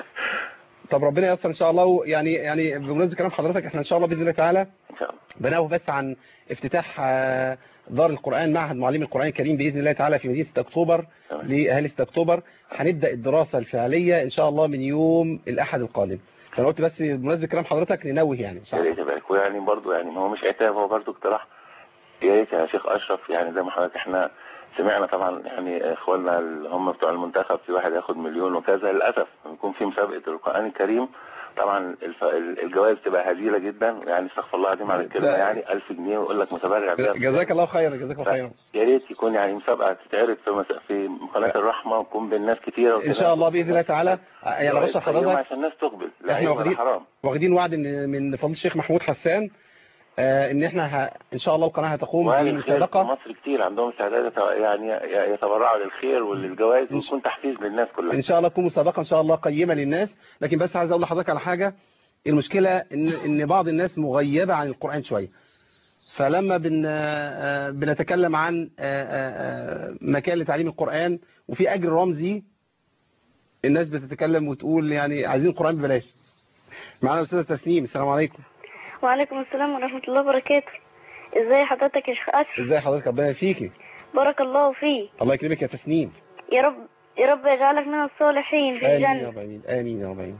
طب ربنا ييسر ان شاء الله. يعني بمناسبه كلام حضرتك احنا ان شاء الله باذن الله تعالى ان شاء الله بناوي بس عن افتتاح دار القرآن معهد معلمي القرآن الكريم بإذن الله تعالى في مدينة 6 أكتوبر لأهالي 6 أكتوبر. هنبدأ الدراسة الفعلية إن شاء الله من يوم الأحد القادم. فأنا قلت بس بمناسبة كلام حضرتك ننوه يعني إن شاء الله. يا ريت يبارك. ويعني برضه يعني هو مش عتاب، هو برضه اقتراح. يا ريت يا شيخ أشرف يعني زي ما حضرتك احنا سمعنا طبعا يعني اخواننا اللي هم بتوع المنتخب في واحد ياخد مليون وكذا، للأسف بيكون في مسابقة القرآن الكريم طبعا الجوائز تبقى هزيله جدا، يعني استغفر الله العظيم على الكلمه، يعني 1000 جنيه ويقول لك متبرع بيها. جزاك الله خيرا، جزاك الله خيرا. يا ريت يكون يعني مسابقه تتعرض في قناه الرحمه وتكون بالناس كتيره ان شاء الله باذن الله تعالى. يعني بشر حضرتك عشان الناس تقبل، احنا واخدين وعد من فضيله الشيخ محمود حسان ان احنا ان شاء الله القناه هتقوم بمسابقه. في مصر كتير عندهم استعداد يعني يتبرعوا للخير وللجوائز ويكون تحفيز للناس كلها. ان شاء الله تكون مسابقه ان شاء الله قيمه للناس. لكن بس عايز اقول لحضرتك على حاجه، المشكله ان بعض الناس مغيبه عن القران شويه، فلما بنتكلم عن مكان لتعليم القران وفي اجر رمزي، الناس بتتكلم وتقول يعني عايزين القران ببلاش. معانا استاذه تسنيم. السلام عليكم. وعليكم السلام ورحمة الله وبركاته. ازاي حضرتك يا شيخ أشرف؟ ازاي حضرتك؟ ربنا يفيكي. بارك الله فيك. الله يكرمك يا تسنيم. يا رب يا رب يجعلك من الصالحين في الجنة. آمين يا رب. آمين آمين يا رب. آمين.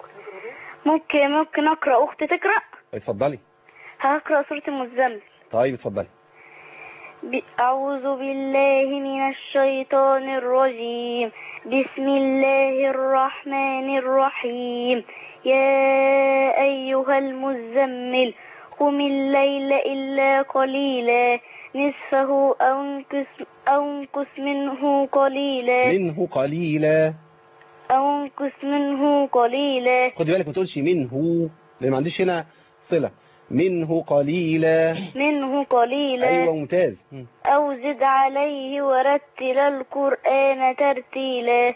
ممكن أقرأ؟ أختي تقرأ؟ اتفضلي. هقرأ سورة المزمل. طيب اتفضلي. أعوذ بالله من الشيطان الرجيم. بسم الله الرحمن الرحيم. يا أيها المزمل قم الليل إلا قليلا نصفه أو انقص منه قليلا. خدي بالك ما تقولش منه، لأن ما عنديش هنا صلة. منه قليلا. أيوة ممتاز. أو زد عليه ورتل القرآن ترتيلا.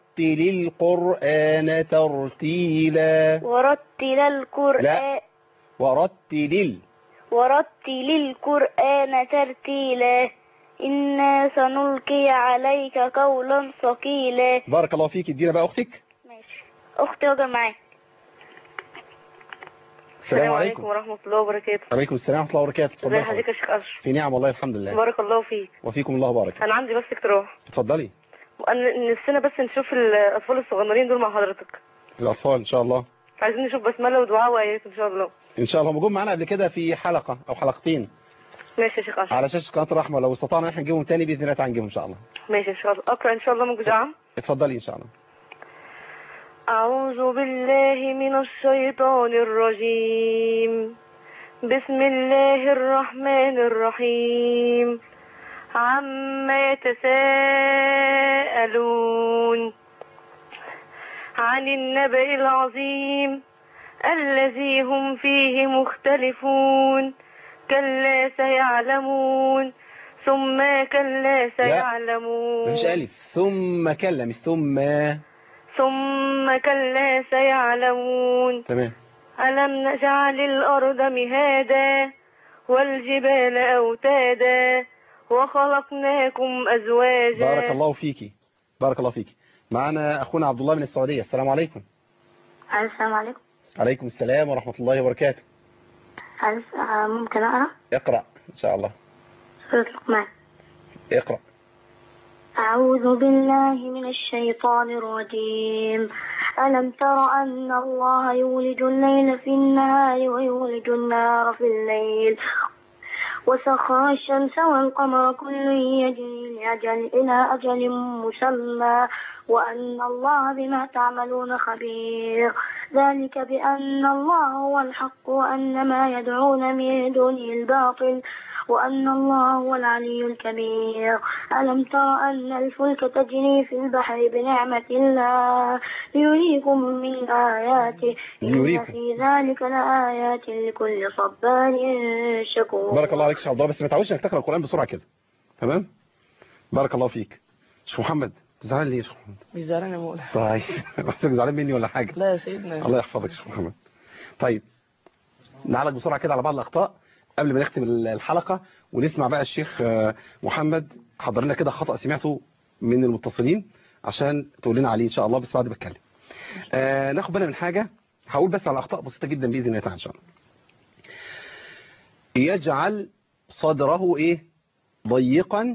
ورتل القرآن ترتيلا. إنا سنلقي عليك قولا ثقيلا. بارك الله فيك. ادينا بقى أختك. ماشي. أختي وجه معاك. السلام عليكم ورحمة الله وبركاته. وعليكم السلام ورحمة الله وبركاته. ازي حضرتك يا شيخ أشرف؟ في نعم والله الحمد لله. بارك الله فيك. وفيكم الله بارك. أنا عندي بس اقتراح. اتفضلي. نفسنا بس نشوف الأطفال الصغيرين دول مع حضرتك. الأطفال إن شاء الله. عايزين نشوف بسملة ودعاء وآيات إن شاء الله. إن شاء الله. هم جم معانا قبل كده في حلقة أو حلقتين. ماشي يا شيخ أشرف. على شاشة قناة الرحمة، لو استطعنا احنا نجيبهم تاني بإذن الله تعالى نجيبهم إن شاء الله. ماشي إن شاء الله. أقرأ إن شاء الله من جزء عام. اتفضلي إن شاء الله. أعوذ بالله من الشيطان الرجيم. بسم الله الرحمن الرحيم. عما يتساءلون عن النبأ العظيم الذي هم فيه مختلفون. كلا سيعلمون ثم كلا سيعلمون. مفيش ألف. ثم كلا مش ثم كلا سيعلمون. تمام. ألم نجعل الأرض مهادا والجبال أوتادا وخلقناكم أزواجا. بارك الله فيكي. بارك الله فيكي. معنا أخونا عبد الله من السعودية. السلام عليكم. السلام عليكم. عليكم السلام ورحمة الله وبركاته. ممكن أقرأ؟ اقرأ إن شاء الله. سورة لقمان. اقرأ. أعوذ بالله من الشيطان الرجيم. ألم تر أن الله يولج الليل في النهار ويولج النهار في الليل وسخر الشمس والقمر كل يجري إلى أجل مسمى وأن الله بما تعملون خبير. ذلك بأن الله هو الحق وأن ما يدعون من دونه الباطل وأن الله هو العلي الكبير. ألم تر أن الفلك تجري في البحر بنعمة الله ليريكم من آياته إن في ذلك لآيات لكل صبار شكور. بارك الله عليك يا شيخ عبد الله. بس ما تعودش انك تقرأ القرآن بسرعة كده. تمام؟ بارك الله فيك. شيخ محمد تزعل ليه يا شيخ محمد؟ مش زعلان يا مولانا. طيب بحسك زعلان مني ولا حاجة؟ لا يا سيدنا. الله يحفظك يا شيخ محمد. طيب نعالج بسرعة كده على بعض الأخطاء قبل ما نختم الحلقة ونسمع بقى الشيخ محمد حضر لنا كده خطأ سمعته من المتصلين عشان تقول لنا عليه إن شاء الله، بس بعد بتكلم. ناخد بالنا من حاجة، هقول بس على أخطاء بسيطة جدا بإذن الله تعالى إن شاء الله. يجعل صدره إيه؟ ضيقا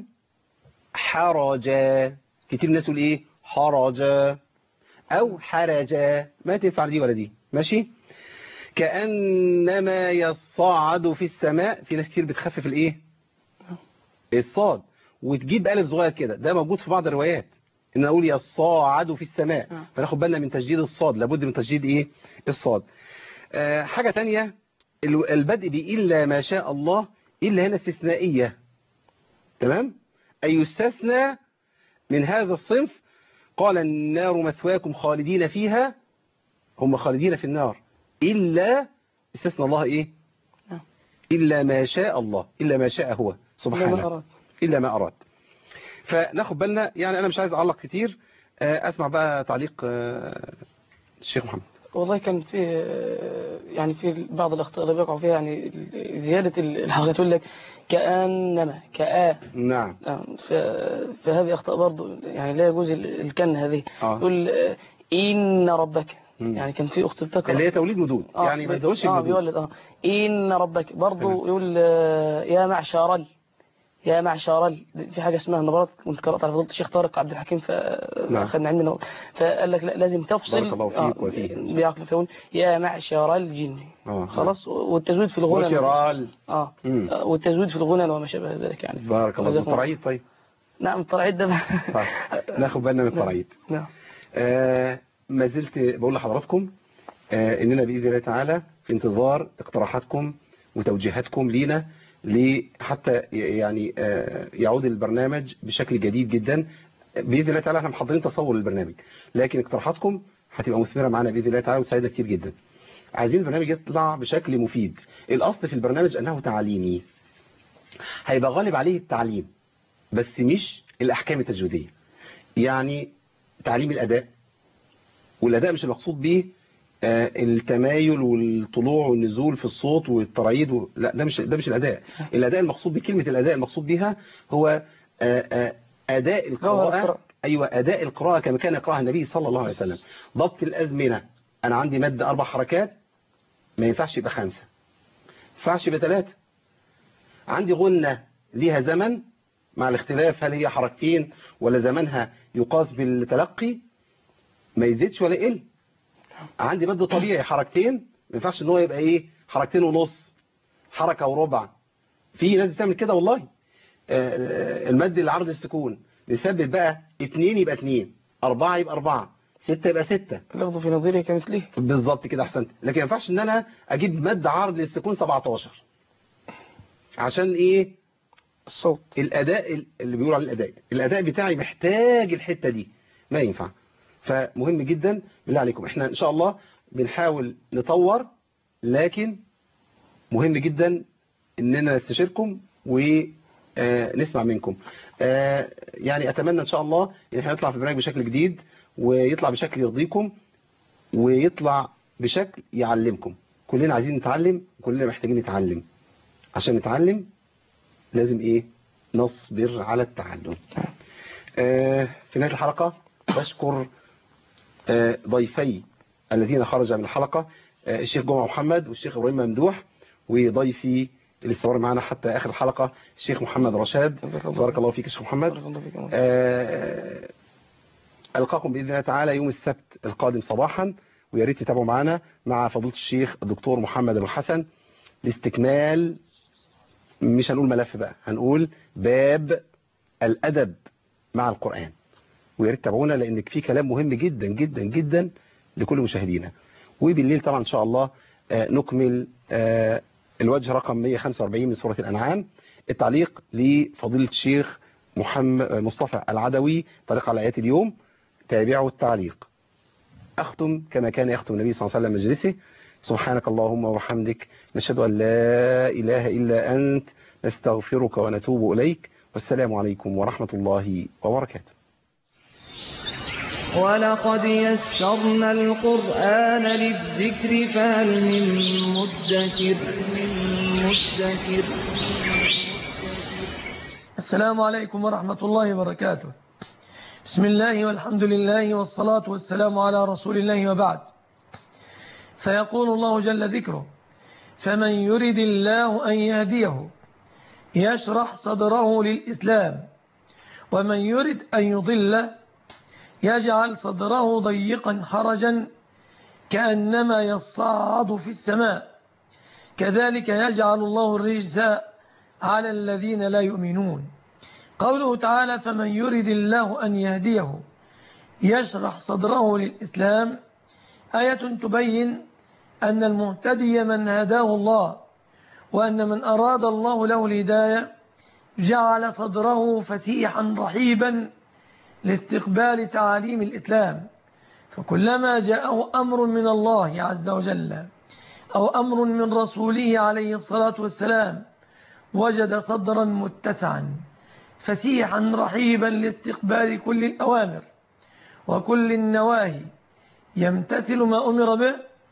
حرجا. كتير الناس يقول إيه؟ حرجا أو حرجا، ما تنفع دي ولا دي. ماشي؟ كأنما يصعد في السماء. في ناس كتير بتخفف الايه؟ الصاد وتجيب ألف صغير كده، ده موجود في بعض الروايات إن أقول يصاعد في السماء، فناخد بالنا من تجديد الصاد، لابد من تجديد إيه الصاد. حاجة تانية، البدء بإلا ما شاء الله، إلا هنا استثنائية، تمام، أي يستثنى من هذا الصنف. قال النار مثواكم خالدين فيها، هم خالدين في النار، إلا استثنى الله إيه؟ إلا ما شاء الله، إلا ما شاء هو سبحانه، إلا ما أراد. فناخد بالنا، يعني أنا مش عايز أعلق كتير، أسمع بقى تعليق الشيخ محمد. والله كان في يعني في بعض الأخطاء اللي بيقعوا فيها، يعني زيادة الحركات، يقول لك كأنما نعم. فهذه أخطاء برضو، يعني لا يجوز الكن هذه. يقول إن ربك، يعني كان في أخت بتقرأ اللي هي توليد مدود، يعني ما تزودش المدود. بيولد إن ربك برضو يقول يا معشر يا معشر في حاجة اسمها النبرات، كنت قرأت على فضيلة الشيخ طارق عبد الحكيم، فأخذنا علمنا، فقال لك لا، لازم تفصل بارك الله فيك وفيه بعقل، فيقول يا معشر الجن، خلاص، والتزويد في الغنى والتزويد في الغنى وما شابه ذلك، يعني بارك الله. الطرعيد طيب؟ نعم الطرعيد ده ناخد بالنا من الطرعيد. نعم. ما زلت بقول لحضراتكم اننا باذن الله تعالى في انتظار اقتراحاتكم وتوجيهاتكم لينا، حتى يعني يعود البرنامج بشكل جديد جدا باذن الله تعالى. احنا محضرين تصور للبرنامج، لكن اقتراحاتكم هتبقى مثمره معانا باذن الله تعالى وتساعدنا كتير جدا. عايزين البرنامج يطلع بشكل مفيد. الاصل في البرنامج انه تعليمي، هيبقى غالب عليه التعليم بس مش الاحكام التجويديه، يعني تعليم الاداء، والاداء مش المقصود به التمايل والطلوع والنزول في الصوت والترايد لا، ده مش الاداء. الاداء المقصود بكلمه الاداء المقصود بها هو اداء القراءه. ايوه، اداء القراءه كما كان يقراها النبي صلى الله عليه وسلم. ضبط الازمنه، انا عندي مد 4 حركات، ما ينفعش يبقى 5، ما ينفعش يبقى 3. عندي غنه ليها زمن مع الاختلاف، هل هي حركتين ولا زمنها يقاس بالتلقي، ما يزيدش ولا يقل. عندي مد طبيعي حركتين، ما ينفعش ان هو يبقى ايه 2.5 حركات، حركه وربع. في ناس بتعمل كده والله. المد العرض السكون نثبت بقى 2 يبقى 2، 4 يبقى 4، 6 يبقى 6. اللفظ في نظيره كمثله بالظبط كده، احسنت. لكن ما ينفعش ان انا اجيب مد عرض للسكون 17 عشان ايه؟ الصوت، الاداء اللي بيقول على الاداء بتاعي محتاج الحته دي، ما ينفع. فمهم جدا بالله عليكم، احنا ان شاء الله بنحاول نطور، لكن مهم جدا اننا نستشيركم ونسمع منكم. يعني اتمنى ان شاء الله ان احنا نطلع في البرنامج بشكل جديد، ويطلع بشكل يرضيكم، ويطلع بشكل يعلمكم. كلنا عايزين نتعلم، وكلنا محتاجين نتعلم. عشان نتعلم لازم ايه؟ نصبر على التعلم. في نهاية الحلقة بشكر ضيفي الذين خرجوا من الحلقة، الشيخ جمعة محمد والشيخ إبراهيم ممدوح، وضيفي اللي استمر معنا حتى آخر الحلقة الشيخ محمد رشاد. بارك الله فيك يا شيخ محمد. ألقاكم بإذن الله تعالى يوم السبت القادم صباحا، ويا ريت تتابعوا معنا مع فضيلة الشيخ الدكتور محمد الحسن لاستكمال، مش هنقول ملف بقى، هنقول باب الأدب مع القرآن. ويا ريت تتابعونا لأن في كلام مهم جدا جدا جدا لكل مشاهدينا. وبالليل طبعا إن شاء الله نكمل الوجه رقم 145 من سورة الأنعام، التعليق لفضيلة الشيخ محمد مصطفى العدوي، تعليق على آيات اليوم. تابعوا التعليق. أختم كما كان يختم النبي صلى الله عليه وسلم مجلسه: سبحانك اللهم وبحمدك، نشهد أن لا إله إلا أنت، نستغفرك ونتوب إليك، والسلام عليكم ورحمة الله وبركاته. ولقد يسرنا القرآن للذكر فهل من مدكر. السلام عليكم ورحمة الله وبركاته. بسم الله والحمد لله والصلاة والسلام على رسول الله، وبعد. فيقول الله جل ذكره: فمن يرد الله أن يهديه يشرح صدره للإسلام، ومن يرد أن يضله يجعل صدره ضيقا حرجا كأنما يصعد في السماء، كذلك يجعل الله الرجس على الذين لا يؤمنون. قوله تعالى: فمن يرد الله أن يهديه يشرح صدره للإسلام آية تبين أن المهتدي من هداه الله، وأن من أراد الله له الهداية جعل صدره فسيحا رحيبا لاستقبال تعاليم الإسلام. فكلما جاءه أمر من الله عز وجل أو أمر من رسوله عليه الصلاة والسلام وجد صدرا متسعا فسيحا رحيبا لاستقبال كل الأوامر وكل النواهي، يمتثل ما أمر به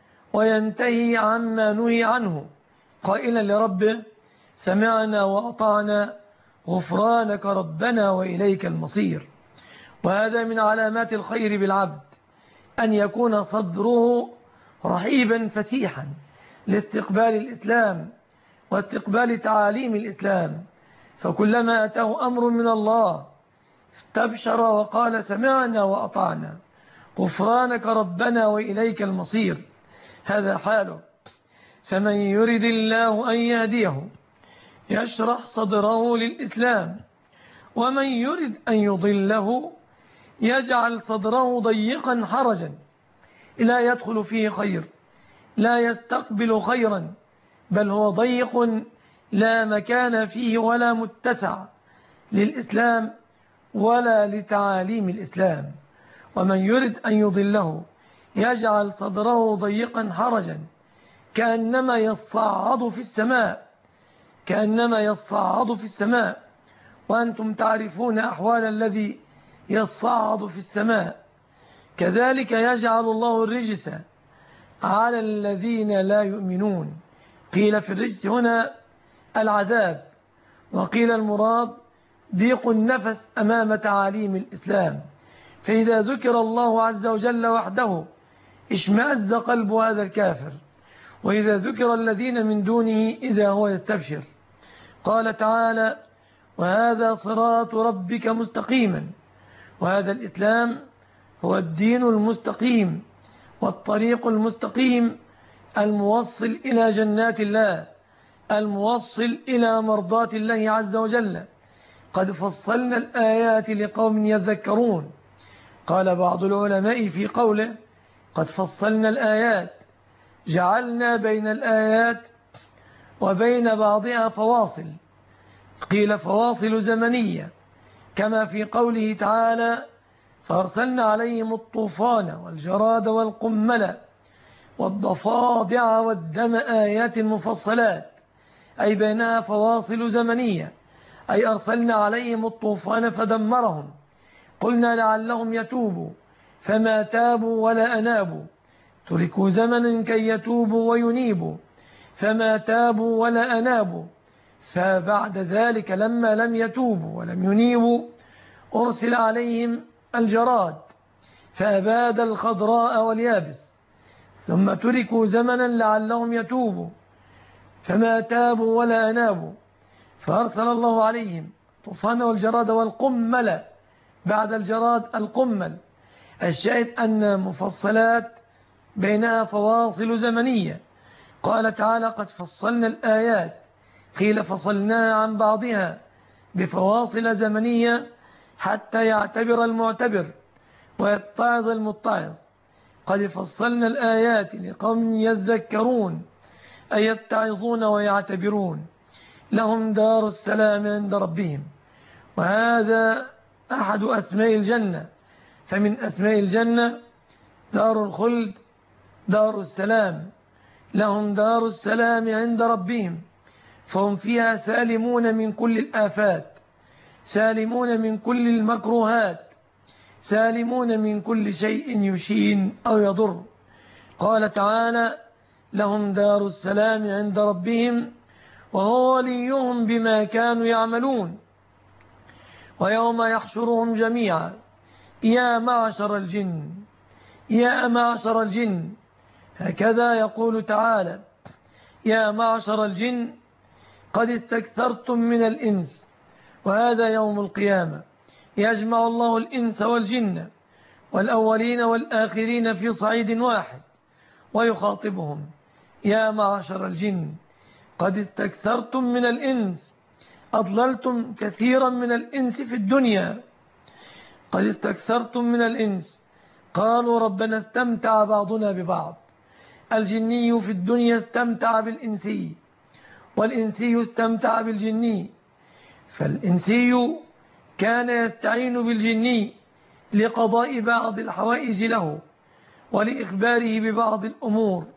وينتهي عما نهي عنه، قائلا لربه: سمعنا وأطعنا غفرانك ربنا وإليك المصير. وهذا من علامات الخير بالعبد، أن يكون صدره رحيبا فسيحا لاستقبال الإسلام واستقبال تعاليم الإسلام. فكلما أتاه أمر من الله استبشر وقال: سمعنا وأطعنا غفرانك ربنا وإليك المصير. هذا حاله. فمن يرد الله أن يهديه يشرح صدره للإسلام، ومن يرد أن يضله يجعل صدره ضيقا حرجا لا يدخل فيه خير، لا يستقبل خيرا، بل هو ضيق لا مكان فيه ولا متسع للإسلام ولا لتعاليم الإسلام. ومن يرد أن يضله يجعل صدره ضيقا حرجا كأنما يصعد في السماء، كأنما يصعد في السماء. وأنتم تعرفون أحوال الذي يصعد في السماء. كذلك يجعل الله الرجس على الذين لا يؤمنون. قيل في الرجس هنا العذاب، وقيل المراد ضيق النفس أمام تعاليم الإسلام. فإذا ذكر الله عز وجل وحده اشمأز قلب هذا الكافر، وإذا ذكر الذين من دونه إذا هو يستبشر. قال تعالى: وهذا صراط ربك مستقيما. وهذا الإسلام هو الدين المستقيم والطريق المستقيم الموصل إلى جنات الله، الموصل إلى مرضات الله عز وجل. قد فصلنا الآيات لقوم يذكرون. قال بعض العلماء في قوله قد فصلنا الآيات: جعلنا بين الآيات وبين بعضها فواصل. قيل فواصل زمنية، كما في قوله تعالى: فأرسلنا عليهم الطوفان والجراد والقمل والضفادع والدم آيات مفصلات، أي بينها فواصل زمنية، أي أرسلنا عليهم الطوفان فدمرهم. قلنا لعلهم يتوبوا فما تابوا ولا أنابوا، تركوا زمنا كي يتوبوا وينيبوا فما تابوا ولا أنابوا. فبعد ذلك لما لم يتوبوا ولم ينيبوا أرسل عليهم الجراد فأباد الخضراء واليابس، ثم تركوا زمنا لعلهم يتوبوا فما تابوا ولا أنابوا، فأرسل الله عليهم طوفان والجراد والقمل. بعد الجراد القمل. الشاهد أن مفصلات بينها فواصل زمنية. قال تعالى: قد فصلنا الآيات. قيل فصلناها عن بعضها بفواصل زمنية حتى يعتبر المعتبر ويتعظ المتعظ. قد فصلنا الآيات لقوم يذكرون، أي يتعظون ويعتبرون. لهم دار السلام عند ربهم. وهذا أحد أسماء الجنة. فمن أسماء الجنة دار الخلد، دار السلام. لهم دار السلام عند ربهم، فهم فيها سالمون من كل الآفات، سالمون من كل المكروهات، سالمون من كل شيء يشين أو يضر. قال تعالى: لهم دار السلام عند ربهم وهو وليهم بما كانوا يعملون. ويوم يحشرهم جميعا يا معشر الجن، يا معشر الجن، هكذا يقول تعالى: يا معشر الجن قد استكثرتم من الإنس. وهذا يوم القيامة، يجمع الله الإنس والجن والأولين والآخرين في صعيد واحد ويخاطبهم: يا معشر الجن قد استكثرتم من الإنس، أضللتم كثيرا من الإنس في الدنيا. قد استكثرتم من الإنس. قالوا ربنا استمتع بعضنا ببعض. الجني في الدنيا استمتع بالإنسي، والإنسي استمتع بالجني. فالإنسي كان يستعين بالجني لقضاء بعض الحوائج له ولإخباره ببعض الأمور،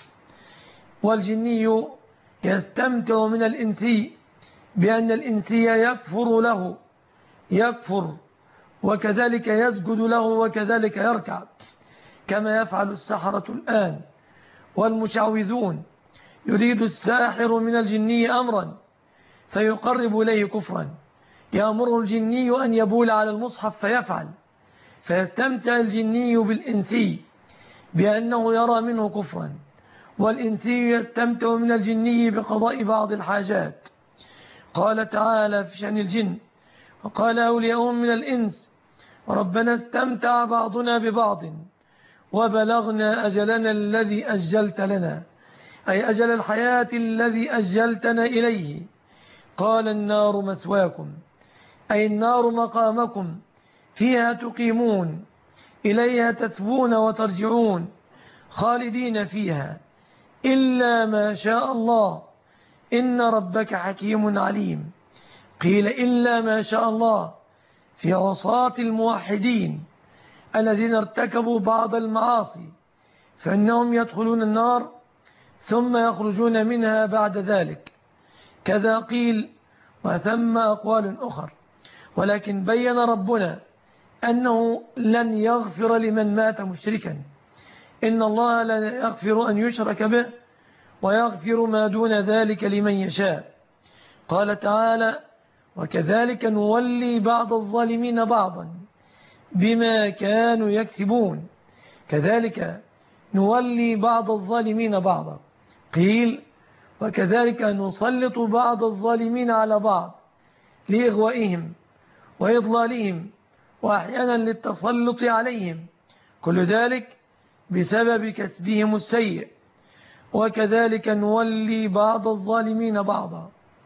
والجني يستمتع من الإنسي بأن الإنسي يكفر له، يكفر وكذلك يسجد له وكذلك يركع، كما يفعل السحرة الآن والمشعوذون. يريد الساحر من الجني أمرا فيقرب إليه كفرا، يأمره الجني أن يبول على المصحف فيفعل، فيستمتع الجني بالإنسي بأنه يرى منه كفرا، والإنسي يستمتع من الجني بقضاء بعض الحاجات. قال تعالى في شأن الجن: وقال أولياؤهم من الإنس ربنا استمتع بعضنا ببعض وبلغنا أجلنا الذي أجلت لنا، أي أجل الحياة الذي أجلتنا إليه. قال النار مثواكم، أي النار مقامكم، فيها تقيمون، إليها تثبون وترجعون، خالدين فيها إلا ما شاء الله إن ربك حكيم عليم. قيل إلا ما شاء الله في عصاة الموحدين الذين ارتكبوا بعض المعاصي، فإنهم يدخلون النار ثم يخرجون منها بعد ذلك. كذا قيل وثم أقوال أخر، ولكن بين ربنا أنه لن يغفر لمن مات مشركا. إن الله لا يغفر أن يشرك به ويغفر ما دون ذلك لمن يشاء. قال تعالى: وكذلك نولي بعض الظالمين بعضا بما كانوا يكسبون. كذلك نولي بعض الظالمين بعضا. قيل وكذلك نسلط بعض الظالمين على بعض لإغوائهم وإضلالهم، وأحيانا للتسلط عليهم، كل ذلك بسبب كسبهم السيء. وكذلك نولي بعض الظالمين بعضا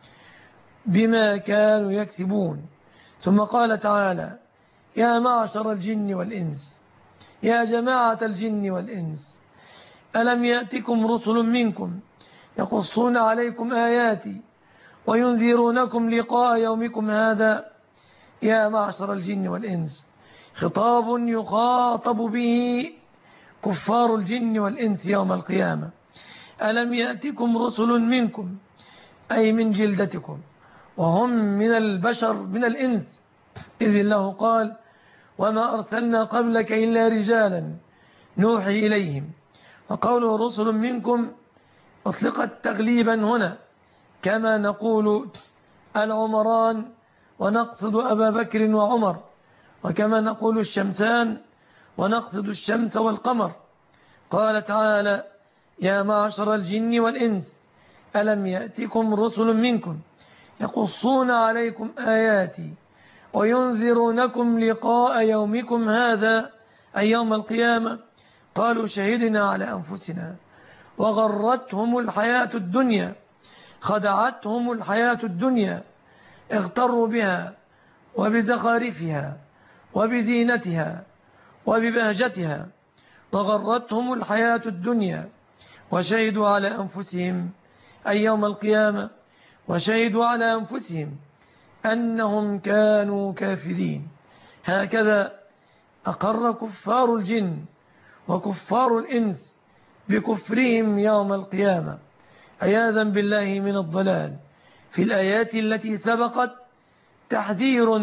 بما كانوا يكسبون. ثم قال تعالى: يا معشر الجن والإنس، يا جماعة الجن والإنس، ألم يأتكم رسل منكم يقصون عليكم آياتي وينذرونكم لقاء يومكم هذا. يا معشر الجن والإنس خطاب يخاطب به كفار الجن والإنس يوم القيامة. ألم يأتكم رسل منكم، أي من جلدتكم، وهم من البشر من الإنس، إذ الله قال: وما أرسلنا قبلك إلا رجالا نوحي إليهم. وقوله رسل منكم أطلقت تغليبا هنا، كما نقول العمران ونقصد أبا بكر وعمر، وكما نقول الشمسان ونقصد الشمس والقمر. قال تعالى: يا معشر الجن والإنس ألم يأتكم رسل منكم يقصون عليكم آياتي وينذرونكم لقاء يومكم هذا، أي يوم القيامة. قالوا شهدنا على أنفسنا وغرتهم الحياة الدنيا، خدعتهم الحياة الدنيا، اغتروا بها وبزخارفها وبزينتها وببهجتها، وغرتهم الحياة الدنيا، وشهدوا على أنفسهم أي يوم القيامة، وشهدوا على أنفسهم أنهم كانوا كافرين. هكذا أقر كفار الجن وكفار الإنس بكفرهم يوم القيامة، عياذا بالله من الضلال. في الآيات التي سبقت تحذير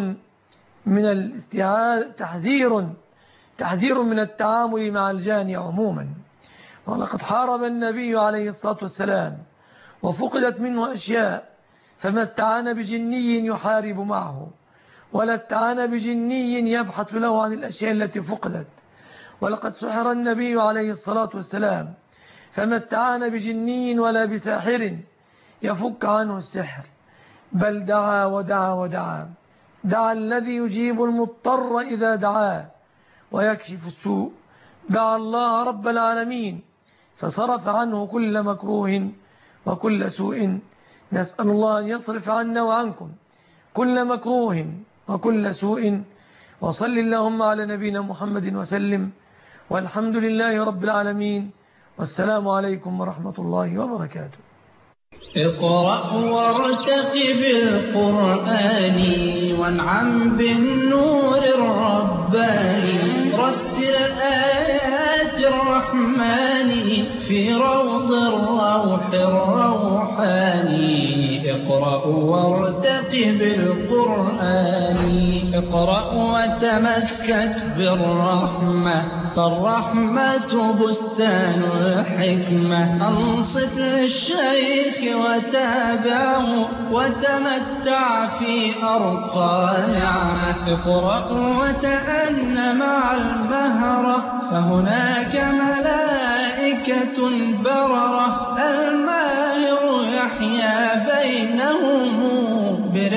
من التعامل مع الجان عموما. ولقد حارب النبي عليه الصلاة والسلام وفقدت منه أشياء، فما استعان بجني يحارب معه، ولا استعان بجني يبحث له عن الأشياء التي فقدت. ولقد سحر النبي عليه الصلاة والسلام، فما استعان بجني ولا بساحر يفك عنه السحر، بل دعا ودعا ودعا، دعا الذي يجيب المضطر إذا دعاه ويكشف السوء، دعا الله رب العالمين فصرف عنه كل مكروه وكل سوء. نسأل الله أن يصرف عنا وعنكم كل مكروه وكل سوء وصل اللهم على نبينا محمد وسلم، والحمد لله رب العالمين، والسلام عليكم ورحمة الله وبركاته. اقرأ وارتقب بالقرآن وانعم بالنور الرباني، رتل آيات الرحمن في روض الروح الروحاني. اقرأ وارتقب بالقرآن، اقرأ وتمسك بالرحمة، فالرحمة بستان الحكمة. أنصت للشيخ وتابعه وتمتع في أرقى نعمة. اقرأ وتأن مع المهرة، فهناك ملائكة بررة. الماهر يحيا بينهم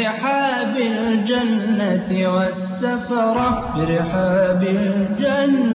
برحاب الجنة والسفرة، برحاب الجنة.